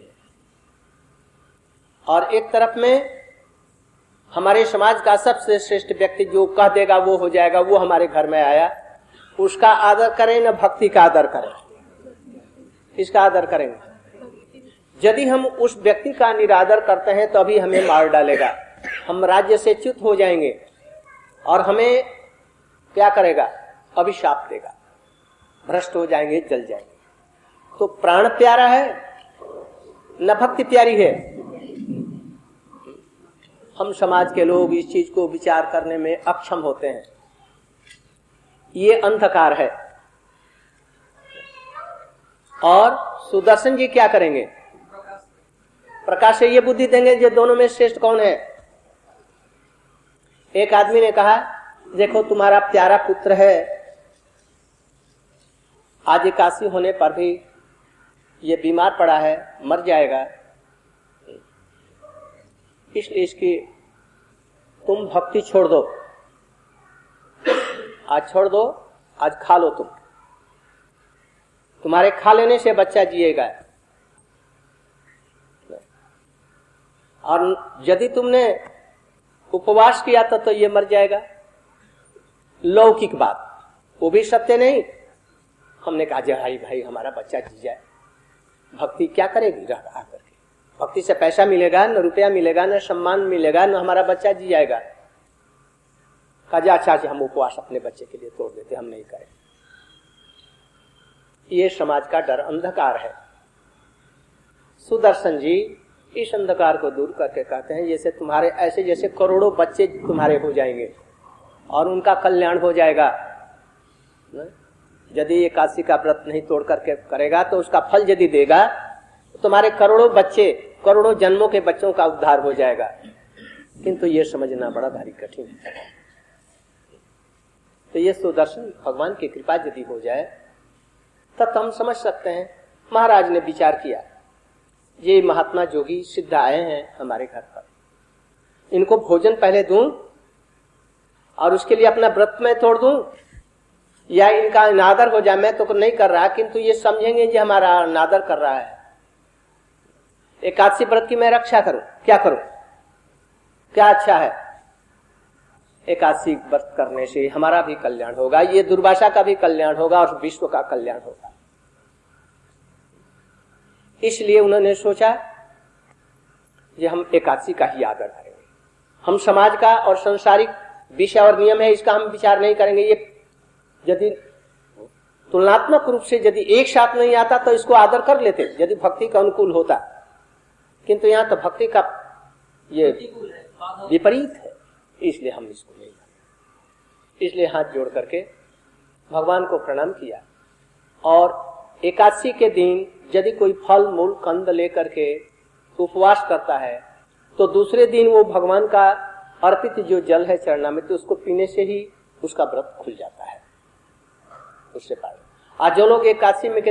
और एक तरफ में हमारे समाज का सबसे श्रेष्ठ व्यक्ति जो कह देगा वो हो जाएगा, वो हमारे घर में आया, उसका आदर करें न भक्ति का आदर करें? किसका आदर करेंगे? यदि हम उस व्यक्ति का निरादर करते हैं तो अभी हमें मार डालेगा, हम राज्य से च्युत हो जाएंगे और हमें क्या करेगा? अभिशाप देगा, भ्रष्ट हो जाएंगे, जल जाएंगे। तो प्राण प्यारा है न भक्ति प्यारी है? हम समाज के लोग इस चीज को विचार करने में अक्षम होते हैं। ये अंधकार है। और सुदर्शन जी क्या करेंगे? प्रकाश से ये बुद्धि देंगे जो दोनों में श्रेष्ठ कौन है। एक आदमी ने कहा, देखो तुम्हारा प्यारा पुत्र है, आज एकादशी होने पर भी ये बीमार पड़ा है, मर जाएगा, इसलिए इसकी तुम भक्ति छोड़ दो, आज छोड़ दो, आज खा लो तुम, तुम्हारे खा लेने से बच्चा जिएगा। और यदि तुमने उपवास किया तो ये मर जाएगा। लौकिक बात, वो भी सत्य नहीं। हमने कहा भाई भाई हमारा बच्चा जी जाए, भक्ति क्या करेगी रह करके? भक्ति से पैसा मिलेगा न, रुपया मिलेगा न, सम्मान मिलेगा न, हमारा बच्चा जी जाएगा। कहा अच्छा हम उपवास अपने बच्चे के लिए तोड़ देते, हम नहीं करें। ये समाज का डर, अंधकार है। सुदर्शन जी इस अंधकार को दूर करके कहते हैं, जैसे तुम्हारे ऐसे जैसे करोड़ों बच्चे तुम्हारे हो जाएंगे और उनका कल्याण हो जाएगा। यदि एकादशी का व्रत नहीं तोड़ करके करेगा तो उसका फल यदि देगा तो तुम्हारे करोड़ों बच्चे, करोड़ों जन्मों के बच्चों का उद्धार हो जाएगा। किंतु ये समझना बड़ा भारी कठिन है। तो ये सुदर्शन भगवान की कृपा यदि हो जाए तब हम समझ सकते हैं। महाराज ने विचार किया, ये महात्मा जोगी सिद्ध आए हैं हमारे घर पर, इनको भोजन पहले दूं और उसके लिए अपना व्रत में तोड़ दूं, या इनका अनादर हो जाए। मैं तो नहीं कर रहा, किंतु ये समझेंगे कि हमारा अनादर कर रहा है। एकादशी व्रत की मैं रक्षा करूं, क्या करूं? क्या अच्छा है? एकादशी व्रत करने से हमारा भी कल्याण होगा, ये दुर्वासा का भी कल्याण होगा और विश्व का कल्याण होगा। इसलिए उन्होंने सोचा कि हम एकादशी का ही आदर करेंगे। हम समाज का और संसारिक विषय और नियम है, इसका हम विचार नहीं करेंगे। ये यदि तुलनात्मक रूप से यदि एक साथ नहीं आता तो इसको आदर कर लेते, यदि भक्ति का अनुकूल होता। किंतु यहाँ तो भक्ति का ये विपरीत है, इसलिए हम इसको नहीं करते। इसलिए हाथ जोड़ करके भगवान को प्रणाम किया। और एकादशी के दिन यदि कोई फल मूल कंद लेकर के उपवास करता है तो दूसरे दिन वो भगवान का अर्पित जो जल है चरणामृत, तो उसको पीने से ही उसका व्रत खुल जाता है। उससे पहले आज जो लोग एकादशी में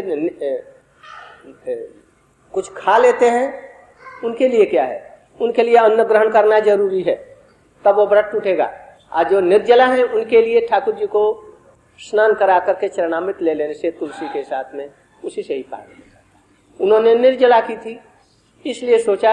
कुछ खा लेते हैं, उनके लिए क्या है? उनके लिए अन्न ग्रहण करना जरूरी है, तब वो व्रत टूटेगा। आज जो निर्जला है उनके लिए ठाकुर जी को स्नान करा करके चरणामृत ले लेने से तुलसी के साथ में उसी से ही पार हो जाता है। उन्होंने निर्जला की थी, इसलिए सोचा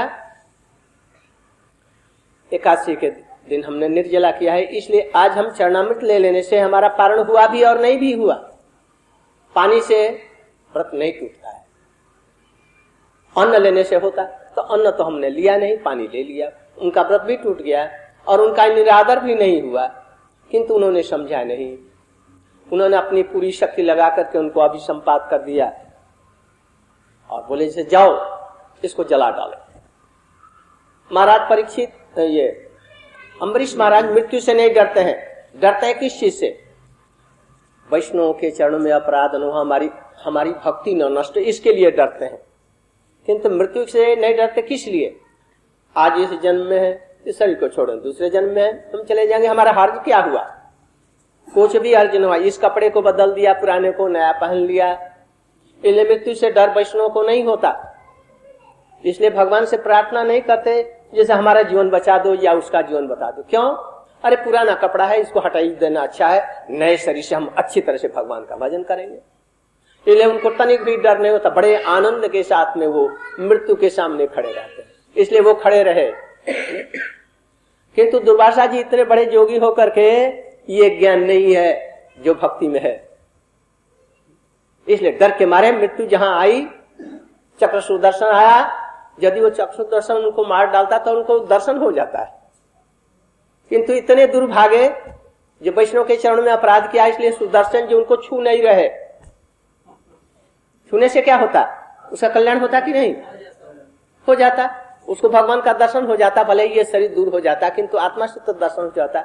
एकादशी के दिन हमने निर्जला किया है, इसलिए आज हम चरणामृत ले लेने से हमारा पारण हुआ भी और नहीं भी हुआ। पानी से व्रत नहीं टूटता है, अन्न लेने से होता। तो अन्न तो हमने लिया नहीं, पानी ले लिया, उनका व्रत भी टूट गया और उनका निरादर भी नहीं हुआ। किंतु उन्होंने समझा नहीं, उन्होंने अपनी पूरी शक्ति लगा करके उनको अभिसंपात कर दिया और बोले जैसे जाओ इसको जला डालो। महाराज परीक्षित, ये अम्बरीश महाराज मृत्यु से नहीं डरते हैं। डरते हैं किस चीज से? वैष्णव के चरणों में अपराध न हो, हमारी भक्ति न नष्ट, इसके लिए डरते हैं। किंतु मृत्यु से नहीं डरते। किस लिए? आज इस जन्म में है, इस शरीर को छोड़ो, दूसरे जन्म में है हम चले जाएंगे, हमारा हर्ज क्या हुआ? कुछ भी हर्ज न हुआ। इस कपड़े को बदल दिया, पुराने को नया पहन लिया, इसलिए मृत्यु से डर वैष्णव को नहीं होता। इसलिए भगवान से प्रार्थना नहीं करते जैसे हमारा जीवन बचा दो या उसका जीवन बता दो। क्यों? अरे पुराना कपड़ा है, इसको हटा ही देना अच्छा है, नए शरीर से हम अच्छी तरह से भगवान का भजन करेंगे। इसलिए उनको तनिक भी डर नहीं होता, बड़े आनंद के साथ में वो मृत्यु के सामने खड़े रहते हैं, इसलिए वो खड़े रहे। किंतु दुर्वासा जी इतने बड़े योगी होकर के ये ज्ञान नहीं है जो भक्ति में है, इसलिए डर के मारे मृत्यु जहां आई, चक्र सुदर्शन आया, यदि वो चक्र सुदर्शन उनको मार डालता तो उनको दर्शन हो जाता है। किंतु इतने दुर्भागे जो वैष्णव के चरण में अपराध किया, इसलिए सुदर्शन जी उनको छू नहीं रहे। छूने से क्या होता? उसका कल्याण होता कि नहीं? हो जाता, उसको भगवान का दर्शन हो जाता, भले ये शरीर दूर हो जाता किंतु आत्मा से तो दर्शन हो जाता।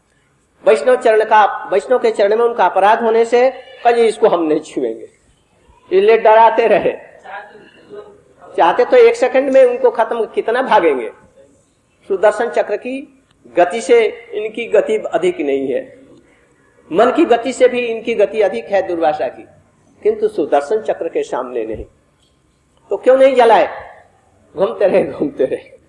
वैष्णव के चरण में उनका अपराध होने से कभी इसको हम नहीं छुएंगे, इसलिए डराते रहे। चाहते तो एक सेकंड में उनको खत्म, कितना भागेंगे। सुदर्शन चक्र की गति से इनकी गति अधिक नहीं है, मन की गति से भी इनकी गति अधिक है दुर्वासा की, किंतु सुदर्शन चक्र के सामने नहीं। तो क्यों नहीं जलाए? घूमते रहे घूमते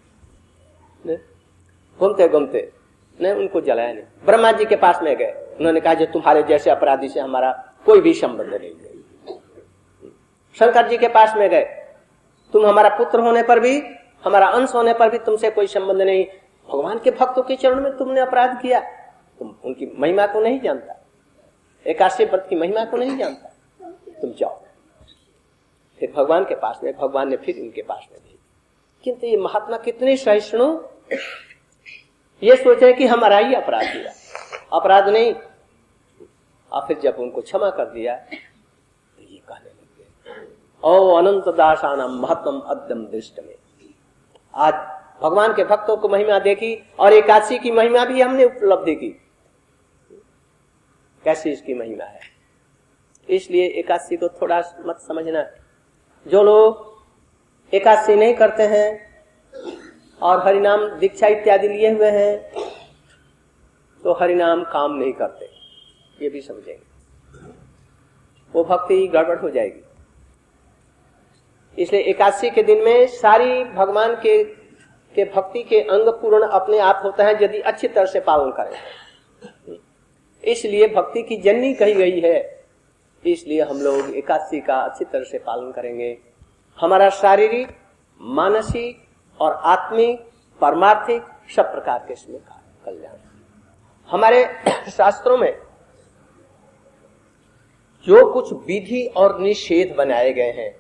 नहीं, उनको जलाया नहीं। ब्रह्मा जी के पास में गए, उन्होंने कहा जो तुम्हारे जैसे अपराधी से हमारा कोई भी संबंध नहीं है। शंकर जी के पास में गए, तुम हमारा पुत्र होने पर भी, हमारा अंश होने पर भी तुमसे कोई संबंध नहीं, भगवान के भक्तों के चरण में तुमने अपराध किया, तुम उनकी महिमा को नहीं जानता, एकादशी व्रत की महिमा को नहीं जानता, तुम जाओ। फिर भगवान के पास में, भगवान ने फिर इनके पास में भेजा। किंतु ये महात्मा कितने सहिष्णु, ये सोचे कि हमारा ही अपराध किया, अपराध नहीं। और फिर जब उनको क्षमा कर दिया तो ये कहने लगे, ओ अनंत दासानाम महत्तम अद्यम दृष्ट में। आज भगवान के भक्तों को महिमा देखी और एकादशी की महिमा भी हमने उपलब्धि की। कैसी इसकी महिमा है, इसलिए एकादशी को थोड़ा मत समझना। जो लोग एकादशी नहीं करते हैं और हरिनाम दीक्षा इत्यादि लिए हुए हैं तो हरिनाम काम नहीं करते, ये भी समझेंगे, वो भक्ति गड़बड़ हो जाएगी। इसलिए एकादशी के दिन में सारी भगवान के भक्ति के अंग पूर्ण अपने आप होता है यदि अच्छी तरह से पालन करें। इसलिए भक्ति की जननी कही गई है, इसलिए हम लोग एकादशी का अच्छी तरह से पालन करेंगे। हमारा शारीरिक, मानसिक और आत्मिक, परमार्थिक सब प्रकार के इसमें कल्याण। हमारे शास्त्रों में जो कुछ विधि और निषेध बनाए गए हैं,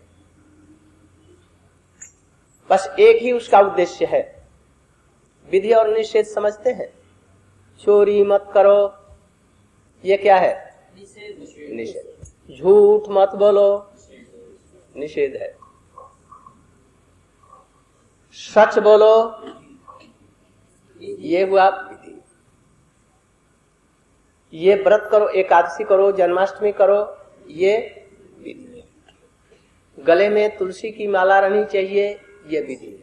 बस एक ही उसका उद्देश्य है। विधि और निषेध समझते हैं? चोरी मत करो, ये क्या है? निषेध। झूठ मत बोलो, निषेध है। सच बोलो, ये हुआ विधि। ये व्रत करो, एकादशी करो, जन्माष्टमी करो, ये विधि है। गले में तुलसी की माला रहनी चाहिए, ये विधि है।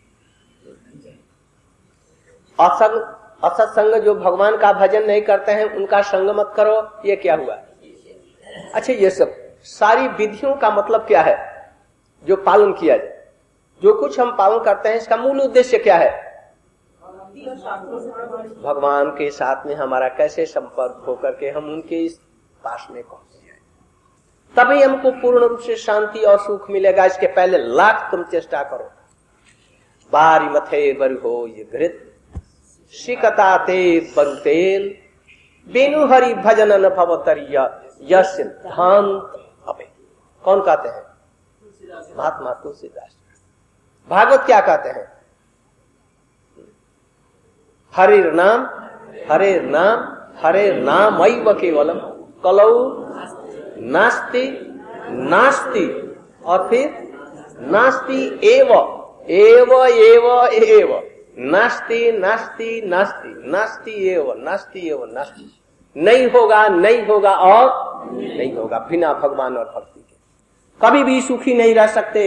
असत्संग जो भगवान का भजन नहीं करते हैं उनका संग मत करो, ये क्या हुआ? अच्छा, ये सब सारी विधियों का मतलब क्या है जो पालन किया जाए? जो कुछ हम पालन करते हैं इसका मूल उद्देश्य क्या है? भगवान के साथ में हमारा कैसे संपर्क होकर के हम उनके इस पास में पहुंच जाए, तभी हमको पूर्ण रूप से शांति और सुख मिलेगा। इसके पहले लाख तुम चेष्टा करो। बारी मथे बर हो ये घृत, शिकताते बरुतेल, बेनु हरि भजन न भवतरिया यह सिद्धांत अबे। कौन कहते हैं? महात्मा तुलसीदास। भागवत क्या कहते हैं? हरिर नाम हरे नाम हरे नाम ऐव केवलम कलौ नास्ति नास्ति, और फिर नास्ति एव एव एव एव, नास्ति नास्ति नास्ति, नास्ति एव नास्ति एव नास्ति। नहीं होगा, नहीं होगा और नहीं होगा बिना भगवान और भक्ति के। कभी भी सुखी नहीं रह सकते।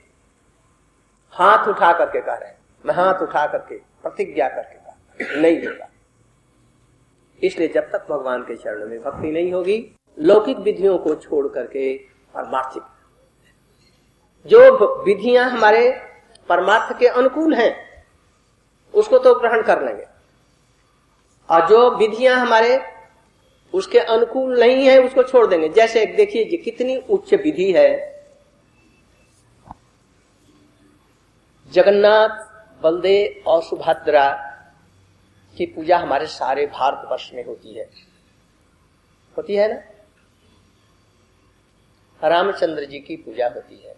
हाथ उठा करके कह रहे हैं, मैं हाथ उठा करके प्रतिज्ञा करके कह रहा, नहीं होगा। इसलिए जब तक भगवान के चरणों में भक्ति नहीं होगी, लौकिक विधियों को छोड़ करके परमार्थिक जो विधियां हमारे परमार्थ के अनुकूल हैं उसको तो ग्रहण कर लेंगे, और जो विधियां हमारे उसके अनुकूल नहीं है उसको छोड़ देंगे। जैसे देखिए जी कितनी उच्च विधि है, जगन्नाथ, बलदेव और सुभद्रा की पूजा हमारे सारे भारतवर्ष में होती है ना। रामचंद्र जी की पूजा होती है,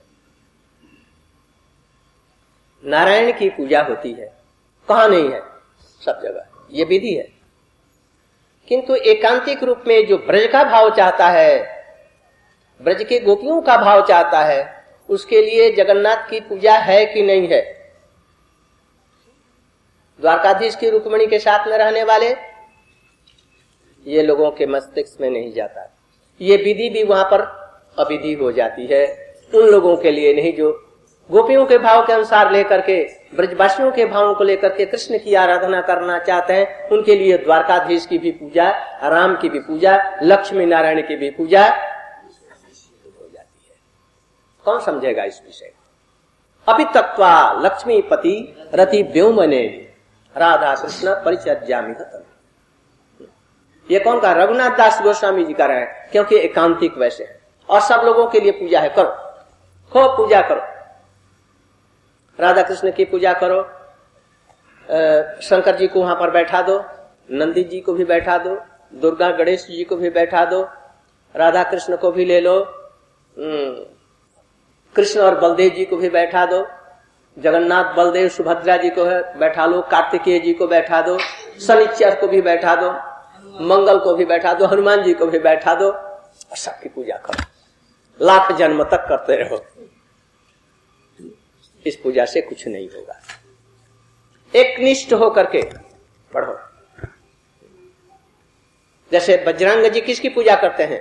नारायण की पूजा होती है, कहां नहीं है, सब जगह ये विधि है। किंतु एकांतिक रूप में जो ब्रज का भाव चाहता है, ब्रज के गोपियों का भाव चाहता है, उसके लिए जगन्नाथ की पूजा है कि नहीं है। द्वारकाधीश की रुक्मिणी के साथ में रहने वाले, ये लोगों के मस्तिष्क में नहीं जाता, ये विधि भी वहां पर अविधि हो जाती है। उन लोगों के लिए नहीं जो गोपियों के भाव के अनुसार लेकर के, ब्रजवासियों के भावों को लेकर के कृष्ण की आराधना करना चाहते हैं, उनके लिए द्वारकाधीश की भी पूजा, राम की भी पूजा, लक्ष्मी नारायण की भी पूजा हो जाती है। कौन समझेगा इस विषय? अभी तत्वा लक्ष्मीपति रति व्योमने राधा कृष्ण परिचर्यामि हतम। ये कौन का? रघुनाथ दास गोस्वामी जी का रहे, क्योंकि एकांतिक वैसे है और सब लोगों के लिए पूजा है। करो, खूब पूजा करो, राधा कृष्ण की पूजा करो, शंकर जी को वहां पर बैठा दो, नंदी जी को भी बैठा दो, दुर्गा गणेश जी को भी बैठा दो, राधा कृष्ण को भी ले लो, कृष्ण और बलदेव जी को भी बैठा दो, जगन्नाथ बलदेव सुभद्रा जी को बैठा लो, कार्तिकेय जी को बैठा दो, शनिचर को भी बैठा दो, मंगल को भी बैठा दो, हनुमान जी को भी बैठा दो, और सबकी पूजा करो, लाख जन्म तक करते रहो। इस पूजा से कुछ नहीं होगा। एक निष्ठ होकर के पढ़ो। जैसे बजरंग जी किसकी पूजा करते हैं?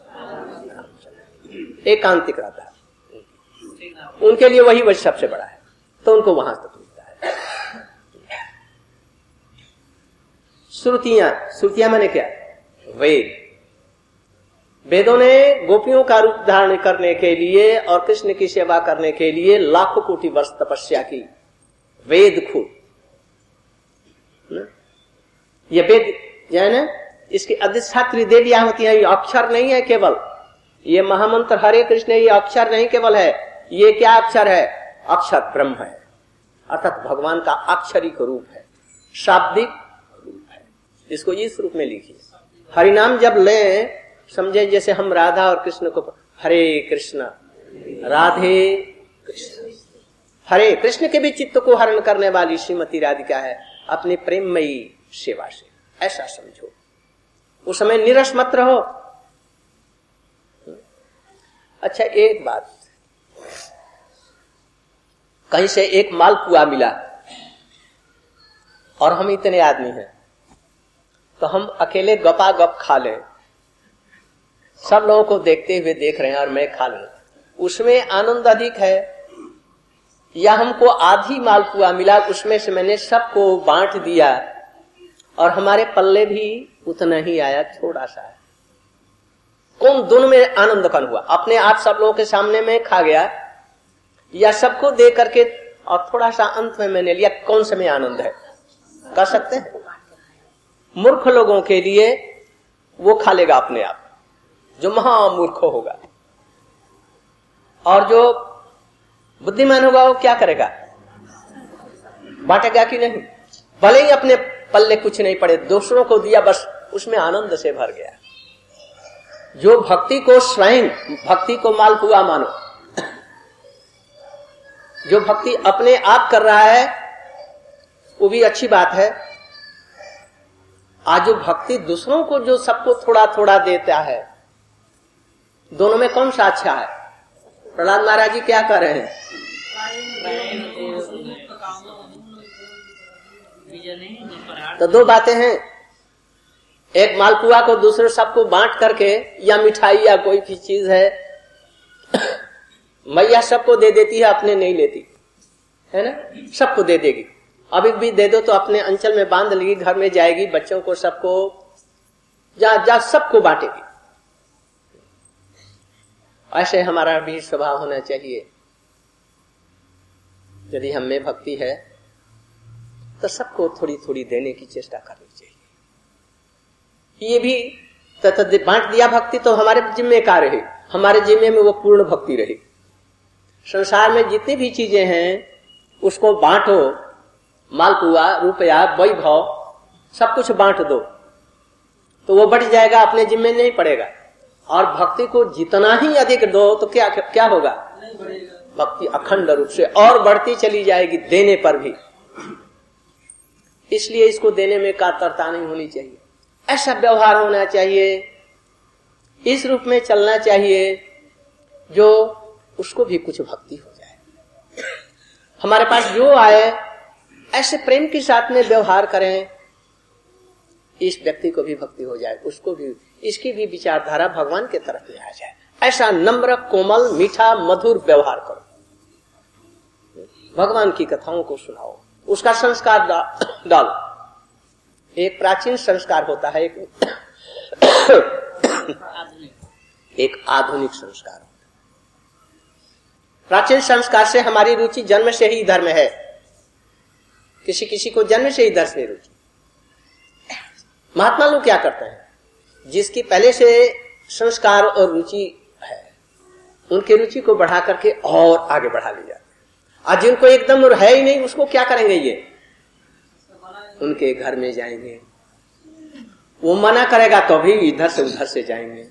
एकांतिक रहता है, उनके लिए वही वजह सबसे बड़ा है, तो उनको वहां तक मिलता है। श्रुतियां माने क्या? वेद। वेदों ने गोपियों का रूप धारण करने के लिए और कृष्ण की सेवा करने के लिए लाखों कोटि वर्ष तपस्या की। वेद खुद ये वेद जो है ना, इसकी अधिष्ठात्री देवियां होती हैं। ये अक्षर नहीं है केवल, ये महामंत्र हरे कृष्ण, ये अक्षर नहीं केवल है। ये क्या अक्षर है? अक्षर ब्रह्म है, अर्थात भगवान का अक्षरिक रूप है, शाब्दिक रूप है। इसको इस रूप में लिखिए। हरिनाम जब लें, समझे जैसे हम राधा और कृष्ण को, हरे कृष्ण राधे कृष्ण, हरे कृष्ण के भी चित्त को हरण करने वाली श्रीमती राधिका है अपनी प्रेममयी सेवा से, ऐसा समझो। उस समय निरस मत रहो। अच्छा एक बात, कहीं से एक मालपुआ मिला और हम इतने आदमी हैं, तो हम अकेले गपा गप खा लें, सब लोगों को देखते हुए देख रहे हैं और मैं खा लूं, उसमें आनंद अधिक है? या हमको आधी मालपुआ मिला, उसमें से मैंने सबको बांट दिया और हमारे पल्ले भी उतना ही आया, थोड़ा सा है। कौन दोनों में आनंद कौन हुआ? अपने आप सब लोगों के सामने में खा गया या सबको दे करके और थोड़ा सा अंत में मैंने लिया? कौन से में आनंद है? कर सकते हैं? मूर्ख लोगों के लिए वो खा लेगा अपने आप, जो महामूर्ख होगा, और जो बुद्धिमान होगा वो क्या करेगा? बांटेगा कि नहीं? भले ही अपने पल्ले कुछ नहीं पड़े, दूसरों को दिया, बस उसमें आनंद से भर गया। जो भक्ति को स्वयं, भक्ति को मालपुआ मानो, जो भक्ति अपने आप कर रहा है वो भी अच्छी बात है। आज जो भक्ति दूसरों को, जो सबको थोड़ा थोड़ा देता है, दोनों में कौन सा अच्छा है? प्रहलाद महाराज जी क्या कर रहे हैं? तो दो बातें हैं, एक मालपुआ को दूसरे सबको बांट करके, या मिठाई या कोई भी चीज है मैया सबको दे देती है, अपने नहीं लेती है ना, सबको दे देगी। अभी भी दे दो तो अपने अंचल में बांध लेगी, घर में जाएगी, बच्चों को सबको जा सबको बांटेगी। ऐसे हमारा भी स्वभाव होना चाहिए। यदि हम में भक्ति है तो सबको थोड़ी थोड़ी देने की चेष्टा करनी चाहिए। ये भी बांट दिया भक्ति तो हमारे जिम्मे का रहे, हमारे जिम्मे में वो पूर्ण भक्ति रहे। संसार में जितनी भी चीजें हैं उसको बांटो, मालपुआ, रुपया, वैभव, सब कुछ बांट दो तो वो बढ़ जाएगा, अपने जिम्मे नहीं पड़ेगा। और भक्ति को जितना ही अधिक दो तो क्या क्या होगा? भक्ति अखंड रूप से और बढ़ती चली जाएगी देने पर भी। इसलिए इसको देने में कातरता नहीं होनी चाहिए, ऐसा व्यवहार होना चाहिए, इस रूप में चलना चाहिए जो उसको भी कुछ भक्ति हो जाए। हमारे पास जो आए ऐसे प्रेम के साथ में व्यवहार करें, इस व्यक्ति को भी भक्ति हो जाए, उसको भी, इसकी भी विचारधारा भगवान के तरफ में आ जाए। ऐसा नम्र, कोमल, मीठा, मधुर व्यवहार करो, भगवान की कथाओं को सुनाओ, उसका संस्कार डालो। एक प्राचीन संस्कार होता है, एक आधुनिक संस्कार। प्राचीन संस्कार से हमारी रुचि जन्म से ही इधर में है, किसी किसी को जन्म से इधर से रुचि। महात्मा लोग क्या करते हैं, जिसकी पहले से संस्कार और रुचि है उनकी रुचि को बढ़ा करके और आगे बढ़ा ले जाते हैं। आज जिनको एकदम है ही नहीं उसको क्या करेंगे, ये उनके घर में जाएंगे, वो मना करेगा तो भी इधर से उधर से जाएंगे।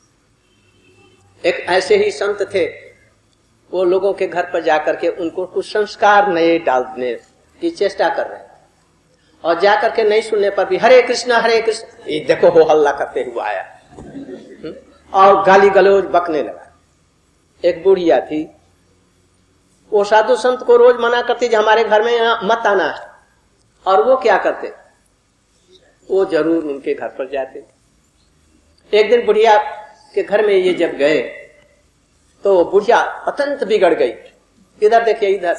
एक ऐसे ही संत थे, वो लोगों के घर पर जाकर के उनको कुछ संस्कार नए डालने की चेष्टा कर रहे हैं और जाकर के नहीं सुनने पर भी हरे कृष्णा ये देखो हो हल्ला करते हुए आया और गाली गलौज बकने लगा। एक बुढ़िया थी, वो साधु संत को रोज मना करती हमारे घर में मत आना है, और वो क्या करते, वो जरूर उनके घर पर जाते। एक दिन बुढ़िया के घर में ये जब गए तो बुढ़िया अत्यंत बिगड़ गई। इधर देखिए, इधर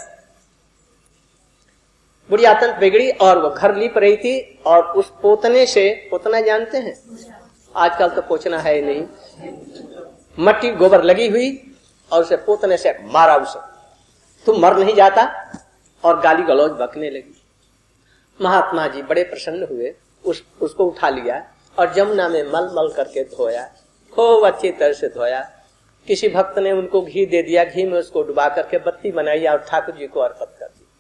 बुढ़िया अत्यंत बिगड़ी और वो घर लीप रही थी और उस पोतने से, पोतना जानते हैं, आजकल तो पोछना है ही नहीं, मट्टी गोबर लगी हुई और उसे पोतने से मारा उसे, तुम मर नहीं जाता, और गाली गलौज बकने लगी। महात्मा जी बड़े प्रसन्न हुए, उसको उठा लिया और जमुना में मल मल करके धोया, खूब अच्छी तरह से धोया। किसी भक्त ने उनको घी दे दिया, घी में उसको डुबा करके बत्ती बनाई और ठाकुर जी को अर्पित कर दी।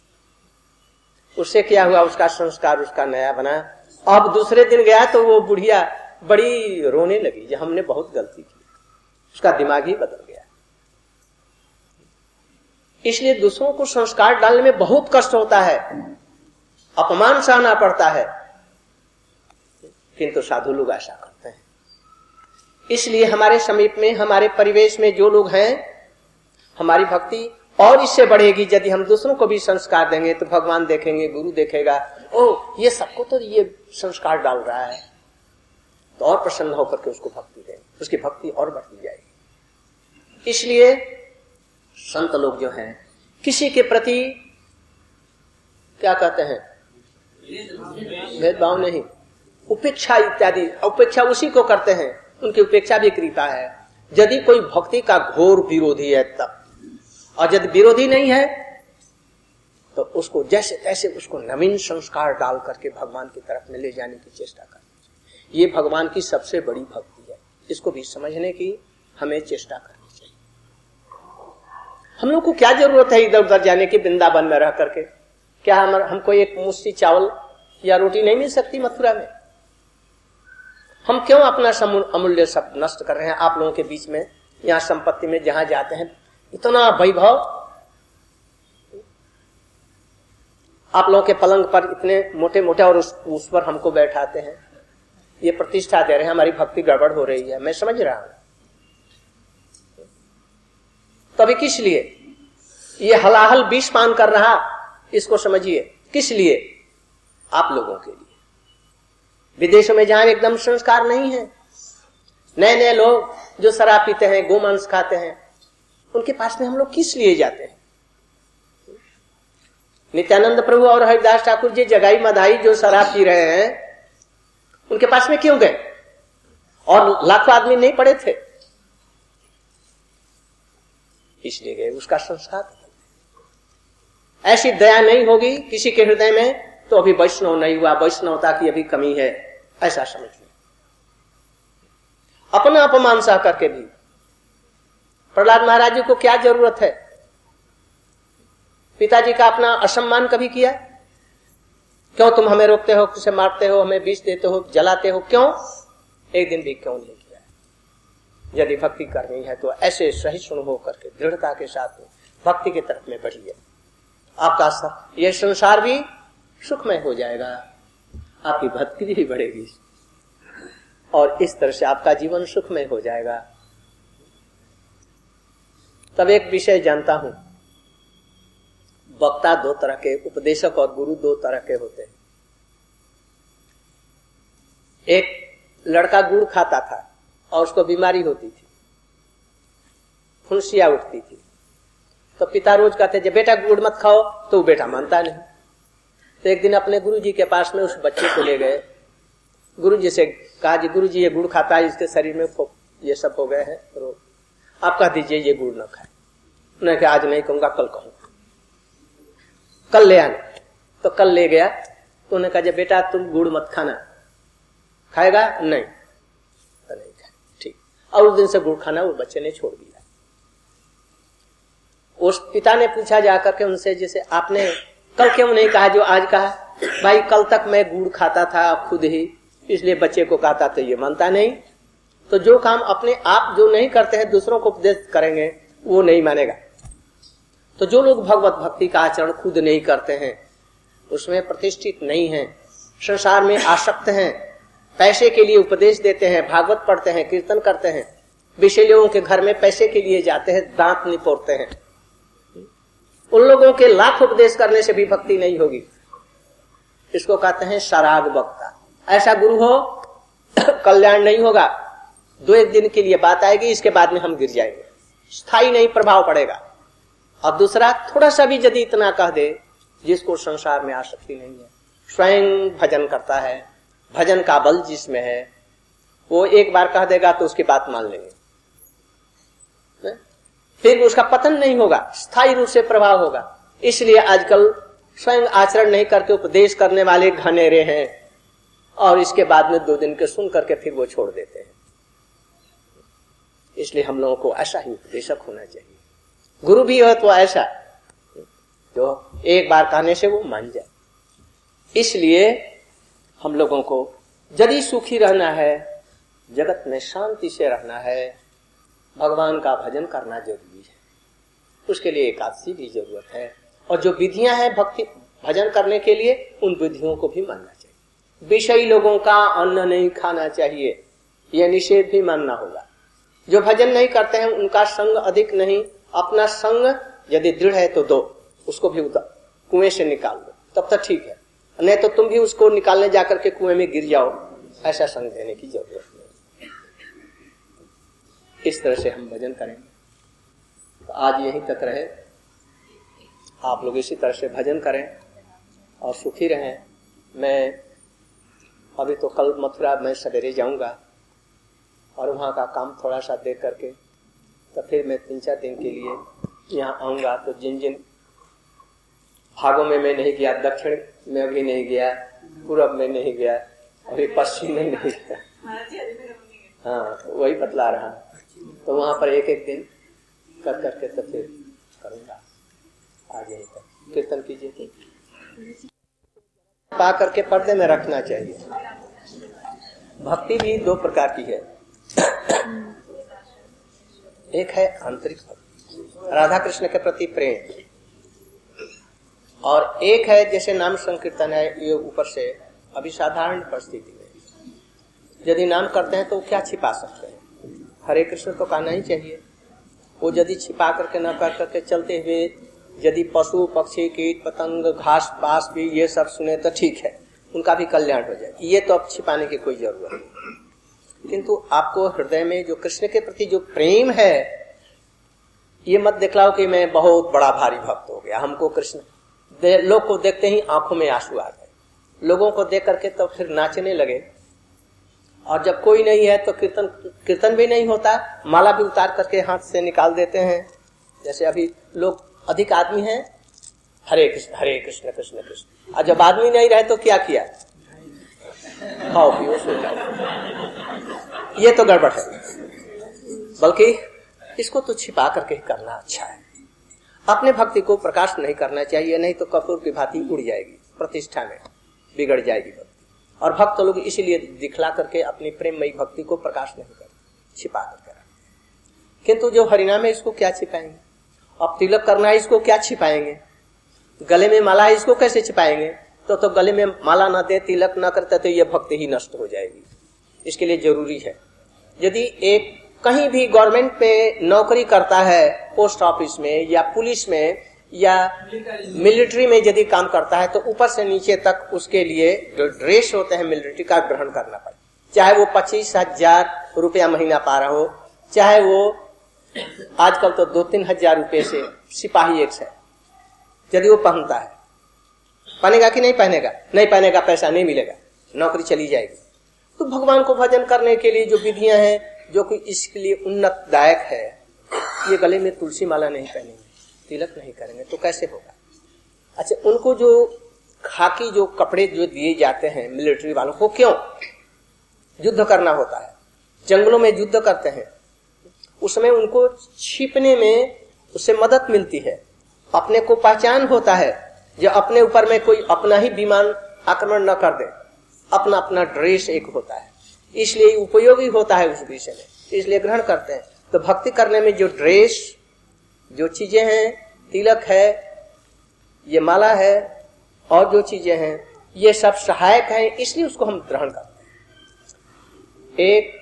उससे क्या हुआ, उसका संस्कार उसका नया बना। अब दूसरे दिन गया तो वो बुढ़िया बड़ी रोने लगी, जब हमने बहुत गलती की, उसका दिमाग ही बदल गया। इसलिए दूसरों को संस्कार डालने में बहुत कष्ट होता है, अपमान सहना पड़ता है, किंतु साधु लोग ऐसा करते हैं। इसलिए हमारे समीप में, हमारे परिवेश में जो लोग हैं, हमारी भक्ति और इससे बढ़ेगी यदि हम दूसरों को भी संस्कार देंगे। तो भगवान देखेंगे, गुरु देखेगा, ओ ये सबको तो ये संस्कार डाल रहा है, तो और प्रसन्न होकर के उसको भक्ति देंगे, उसकी भक्ति और बढ़ती जाएगी। इसलिए संत लोग जो हैं किसी के प्रति क्या कहते हैं, भेदभाव नहीं, उपेक्षा इत्यादि, उपेक्षा उसी को करते हैं, उनकी उपेक्षा भी कृपा है। यदि कोई भक्ति का घोर विरोधी है तब, और यदि विरोधी नहीं है तो उसको जैसे तैसे उसको नवीन संस्कार डाल करके भगवान की तरफ में ले जाने की चेष्टा करनी चाहिए। ये भगवान की सबसे बड़ी भक्ति है, इसको भी समझने की हमें चेष्टा करनी चाहिए। हम लोग को क्या जरूरत है इधर उधर जाने की, वृंदावन में रह करके? क्या हमको एक मुश्ती चावल या रोटी नहीं मिल सकती मथुरा में? हम क्यों अपना अमूल्य सब नष्ट कर रहे हैं आप लोगों के बीच में? यहाँ संपत्ति में जहां जाते हैं इतना वैभव, आप लोगों के पलंग पर इतने मोटे मोटे, और उस पर हमको बैठाते हैं, ये प्रतिष्ठा दे रहे हैं, हमारी भक्ति गड़बड़ हो रही है। मैं समझ रहा हूं, तभी किस लिए ये हलाहल विष पान कर रहा, इसको समझिए। किस लिए? आप लोगों के लिए। विदेशों में जहां एकदम संस्कार नहीं है, नए नए लोग जो शराब पीते हैं, गोमांस खाते हैं, उनके पास में हम लोग किस लिए जाते हैं? नित्यानंद प्रभु और हरिदास ठाकुर जी जगाई मधाई जो शराब पी रहे हैं, उनके पास में क्यों गए? और लाखों आदमी नहीं पड़े थे, इसलिए गए, उसका संस्कार। ऐसी दया नहीं होगी किसी के हृदय में तो अभी वैष्णव नहीं हुआ, वैष्णवता की अभी कमी है, ऐसा समझ लें। अपना अपमान सह करके भी प्रहलाद महाराज जी को क्या जरूरत है? पिताजी का अपना असम्मान कभी किया? क्यों तुम हमें रोकते हो, किसे मारते हो, हमें विष देते हो, जलाते हो, क्यों? एक दिन भी क्यों नहीं किया? यदि भक्ति करनी है तो ऐसे सहिष्णु होकर के दृढ़ता के साथ भक्ति की तरफ में बढ़िए। आपका यह संसार भी सुखमय हो जाएगा, आपकी भक्ति भी बढ़ेगी और इस तरह से आपका जीवन सुखमय हो जाएगा। तब एक विषय जानता हूं, वक्ता दो तरह के, उपदेशक और गुरु दो तरह के होते हैं। एक लड़का गुड़ खाता था और उसको बीमारी होती थी, फुंसिया उठती थी, तो पिता रोज कहते जब बेटा गुड़ मत खाओ, तो वो बेटा मानता नहीं। तो एक दिन अपने गुरुजी के पास में उस बच्चे को ले गए, गुरुजी से कहा जी गुरुजी ये गुड़ खाता है, इसके शरीर में ये सब हो गए हैं, तो आप कह दीजिए ये गुड़ न खाए। उन्होंने कहा आज नहीं कहूंगा, कल कहूंगा, कल ले आना। तो कल ले गया तो उन्होंने कहा जब बेटा तुम गुड़ मत खाना, खाएगा? नहीं, तो नहीं खाए, ठीक। और उस दिन से गुड़ खाना वो बच्चे ने छोड़ दिया। उस पिता ने पूछा जाकर के उनसे, जैसे आपने कल क्यों नहीं कहा जो आज कहा? भाई कल तक मैं गुड़ खाता था खुद ही, इसलिए बच्चे को कहता तो ये मानता नहीं। तो जो काम अपने आप जो नहीं करते हैं दूसरों को उपदेश करेंगे वो नहीं मानेगा। तो जो लोग भगवत भक्ति का आचरण खुद नहीं करते हैं, उसमें प्रतिष्ठित नहीं हैं, संसार में आसक्त हैं, पैसे के लिए उपदेश देते हैं, भागवत पढ़ते हैं, कीर्तन करते हैं, विषय लोगों के घर में पैसे के लिए जाते हैं, दांत निपोड़ते हैं, उन लोगों के लाख उपदेश करने से भी भक्ति नहीं होगी। इसको कहते हैं सराग वक्ता। ऐसा गुरु हो कल्याण नहीं होगा। 2-1 दिन के लिए बात आएगी, इसके बाद में हम गिर जाएंगे, स्थायी नहीं प्रभाव पड़ेगा। और दूसरा, थोड़ा सा भी यदि इतना कह दे जिसको संसार में आसक्ति नहीं है, स्वयं भजन करता है, भजन का बल जिसमें है, वो एक बार कह देगा तो उसकी बात मान लेंगे, फिर उसका पतन नहीं होगा, स्थायी रूप से प्रभाव होगा। इसलिए आजकल स्वयं आचरण नहीं करके उपदेश करने वाले घनेरे हैं और इसके बाद में 2 दिन के सुन करके फिर वो छोड़ देते हैं। इसलिए हम लोगों को ऐसा ही उपदेशक होना चाहिए। गुरु भी हो तो ऐसा जो एक बार कहने से वो मान जाए। इसलिए हम लोगों को यदि सुखी रहना है, जगत में शांति से रहना है, भगवान का भजन करना जरूरी है। उसके लिए एकादशी की जरूरत है और जो विधियां हैं भक्ति भजन करने के लिए, उन विधियों को भी मानना चाहिए। विषयी लोगों का अन्न नहीं खाना चाहिए, यह निषेध भी मानना होगा। जो भजन नहीं करते हैं उनका संग अधिक नहीं, अपना संग यदि दृढ़ है तो दो, उसको भी कुएं से निकाल दो, तब तक ठीक है। नहीं तो तुम भी उसको निकालने जाकर के कुएं में गिर जाओ, ऐसा संग देने की जरूरत नहीं। इस तरह से हम भजन करेंगे। तो आज यहीं तक रहे, आप लोग इसी तरह से भजन करें और सुखी रहें। मैं अभी तो कल मथुरा में सवेरे जाऊंगा और वहाँ का काम थोड़ा सा देख करके तो फिर मैं 3-4 दिन के लिए यहाँ आऊंगा। तो जिन जिन भागों में मैं नहीं गया, दक्षिण में अभी नहीं गया, पूर्व में नहीं गया, अभी पश्चिम में नहीं गया, हाँ वही बतला रहा, तो वहां पर 1-1 दिन कर करके तो फिर करूंगा। आज यहीं तक कीर्तन कीजिए। पा करके पर्दे में रखना चाहिए। भक्ति भी 2 प्रकार की है, एक है आंतरिक भक्ति, राधा कृष्ण के प्रति प्रेम, और एक है जैसे नाम संकीर्तन है, ये ऊपर से अभी साधारण परिस्थिति में यदि नाम करते हैं तो क्या छिपा सकते हैं? हरे कृष्ण तो कहना ही चाहिए। वो यदि छिपा करके न कर करके चलते हुए यदि पशु पक्षी कीट पतंग घास पास भी ये सब सुने तो ठीक है, उनका भी कल्याण हो जाए, ये तो अब छिपाने की कोई जरूरत नहीं। किंतु आपको हृदय में जो कृष्ण के प्रति जो प्रेम है, ये मत दिखलाओ कि मैं बहुत बड़ा भारी भक्त हो गया, हमको कृष्ण लोग को देखते ही आंखों में आंसू आ गए, लोगों को देख करके तो फिर नाचने लगे, और जब कोई नहीं है तो कीर्तन भी नहीं होता, माला भी उतार करके हाथ से निकाल देते हैं। जैसे अभी लोग अधिक आदमी हैं, हरे कृष्ण कृष्ण कृष्ण। और जब आदमी नहीं रहे तो क्या किया, खाओ पियो सो जाओ। ये तो गड़बड़ है। बल्कि इसको तो छिपा करके करना अच्छा है। अपने भक्ति को प्रकाश नहीं करना चाहिए, नहीं तो कपूर की भांति उड़ जाएगी, प्रतिष्ठा में बिगड़ जाएगी भक्ति। और भक्त लोग इसीलिए दिखला करके अपनी प्रेममयी भक्ति को प्रकाश नहीं करते, छिपा करके। किंतु जो हरिनाम है इसको क्या छिपाएंगे, अब तिलक करना है इसको क्या छिपाएंगे, गले में माला है इसको कैसे छिपाएंगे। तो गले में माला न दे, तिलक न करते तो ये भक्ति ही नष्ट हो जाएगी। इसके लिए जरूरी है, यदि एक कहीं भी गवर्नमेंट पे नौकरी करता है, पोस्ट ऑफिस में या पुलिस में या मिलिट्री में यदि काम करता है, तो ऊपर से नीचे तक उसके लिए जो ड्रेस होते हैं मिलिट्री का ग्रहण करना पड़े। चाहे वो 25,000 रुपया महीना पा रहा हो, चाहे वो आजकल तो 2-3 हजार रुपये से सिपाही एक है, यदि वो पहनता है, पहनेगा कि नहीं पहनेगा, नहीं पहनेगा पैसा नहीं मिलेगा, नौकरी चली जाएगी। तो भगवान को भजन करने के लिए जो विधियां हैं, जो कि इसके लिए उन्नतदायक है, ये गले में तुलसी माला नहीं पहनेंगे, तिलक नहीं करेंगे तो कैसे होगा। अच्छा, उनको जो खाकी जो कपड़े जो दिए जाते हैं मिलिट्री वालों को, क्यों, युद्ध करना होता है, जंगलों में युद्ध करते हैं, उसमें उनको छिपने में उससे मदद मिलती है, अपने को पहचान होता है, जो अपने ऊपर में कोई अपना ही विमान आक्रमण न कर दे, अपना अपना ड्रेस एक होता है, इसलिए उपयोगी होता है उस विषय में, इसलिए ग्रहण करते हैं। तो भक्ति करने में जो ड्रेस, जो चीजें हैं, तिलक है, ये माला है और जो चीजें हैं, ये सब सहायक हैं, इसलिए उसको हम ग्रहण करते हैं। एक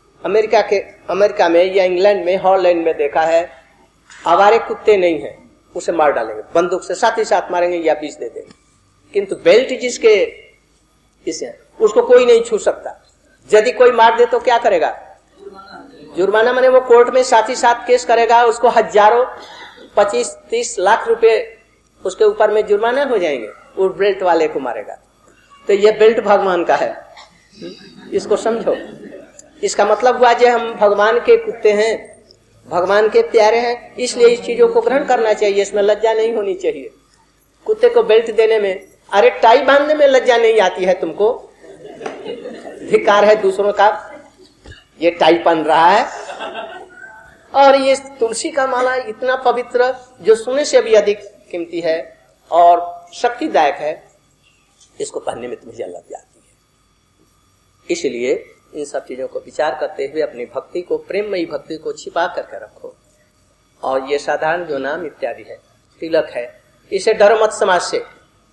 अमेरिका में या इंग्लैंड में, हॉलैंड में देखा है, आवारे कुत्ते नहीं हैं, उसे मार डालेंगे, बंदूक से साथ ही साथ मारेंगे या बीच दे देंगे। किंतु बेल्ट जिसके इसे, उसको कोई नहीं छू सकता। यदि कोई मार दे तो क्या करेगा, जुर्माना, माने वो कोर्ट में साथ ही साथ केस करेगा, उसको हजारों 25-30 लाख रुपए उसके ऊपर में जुर्माना हो जाएंगे, वो बेल्ट वाले को मारेगा। तो ये बेल्ट भगवान का है, इसको समझो। इसका मतलब हुआ जो हम भगवान के कुत्ते हैं, भगवान के प्यारे हैं, इसलिए इस चीजों को ग्रहण करना चाहिए, इसमें लज्जा नहीं होनी चाहिए। कुत्ते को बेल्ट देने में, अरे टाई बांधने में लज्जा नहीं आती है तुमको, धिक्कार है दूसरों का, ये टाई पहन रहा है। और ये तुलसी का माला इतना पवित्र, जो सोने से भी अधिक कीमती है और शक्तिदायक है, इसको पहनने में तुम्हें लज्जा आती है। इसलिए इन सब चीजों को विचार करते हुए अपनी भक्ति को, प्रेममयी भक्ति को छिपा करके रखो। और ये साधारण जो नाम इत्यादि है, तिलक है, इसे डरो मत समाज से,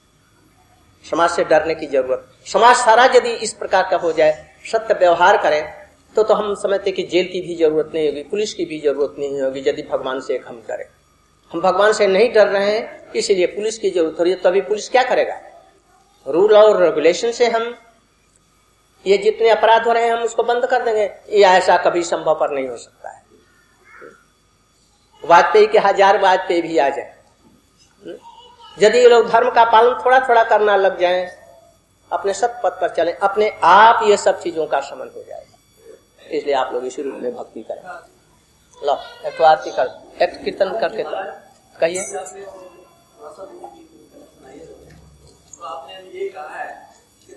समाज से डरने की जरूरत। समाज सारा यदि इस प्रकार का हो जाए, सत्य व्यवहार करें, तो हम समझते कि जेल की भी जरूरत नहीं होगी, पुलिस की भी जरूरत नहीं होगी, यदि भगवान से एक हम डरें। हम भगवान से नहीं डर रहे हैं, इसीलिए पुलिस की जरूरत हो रही है। तभी पुलिस क्या करेगा, रूल और रेगुलेशन से हम ये जितने अपराध हो रहे हैं हम उसको बंद कर देंगे। ये ऐसा कभी संभव पर नहीं हो सकता है। वाजपेयी के 1000 वाजपेयी भी आ जाए, यदि ये लोग धर्म का पालन थोड़ा थोड़ा करना लग जाएं, अपने सत पथ पर चलें, अपने आप ये सब चीजों का शमन हो जाएगा। इसलिए आप लोग इसी रूप में भक्ति करें। लो एक तो आरती कर, एक कीर्तन करके कहिए। आपने ये कहा है कि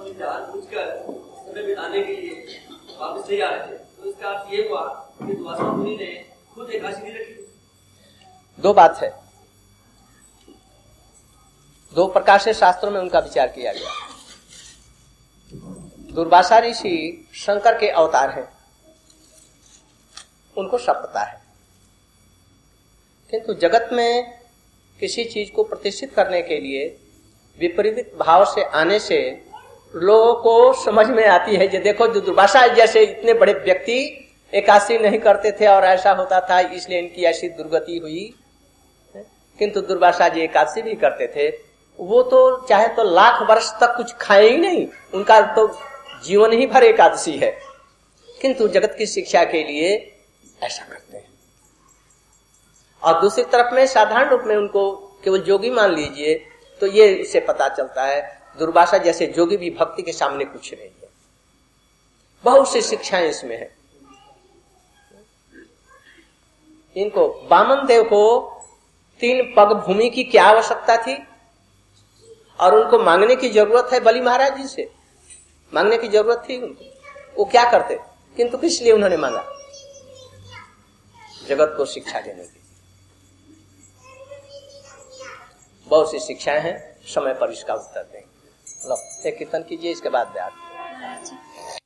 समय बिताने के लिए वापस नहीं आ रहे थे, तो इसका अर्थ ये हुआ कि द्वासा मुनि ने खुद एकादशी नहीं रखी। दो बात है, दो प्रकार से शास्त्रों में उनका विचार किया गया। दुर्वासा ऋषि शंकर के अवतार हैं, उनको सब पता है, किंतु जगत में किसी चीज को प्रतिष्ठित करने के लिए विपरीत भाव से आने से लोगों को समझ में आती है। जो देखो, जो दुर्वासा जैसे इतने बड़े व्यक्ति एकादशी नहीं करते थे और ऐसा होता था, इसलिए इनकी ऐसी दुर्गति हुई। किंतु दुर्वासा जी एकादशी भी करते थे, वो तो चाहे तो लाख वर्ष तक कुछ खाए ही नहीं, उनका तो जीवन ही भर एकादशी है, किंतु जगत की शिक्षा के लिए ऐसा करते हैं। और दूसरी तरफ में साधारण रूप में उनको केवल जोगी मान लीजिए, तो ये इससे पता चलता है दुर्वासा जैसे जोगी भी भक्ति के सामने कुछ नहीं है। बहुत सी शिक्षाएं इसमें है। इनको वामन देव को 3 पग भूमि की क्या आवश्यकता थी, और उनको मांगने की जरूरत है बलि महाराज जी से, मांगने की जरूरत थी उनको, वो क्या करते, किंतु किस लिए उन्होंने मांगा, जगत को शिक्षा देने की। बहुत सी शिक्षाएं हैं, समय पर इसका उत्तर देंगे। एक कीर्तन कीजिए, इसके बाद बात।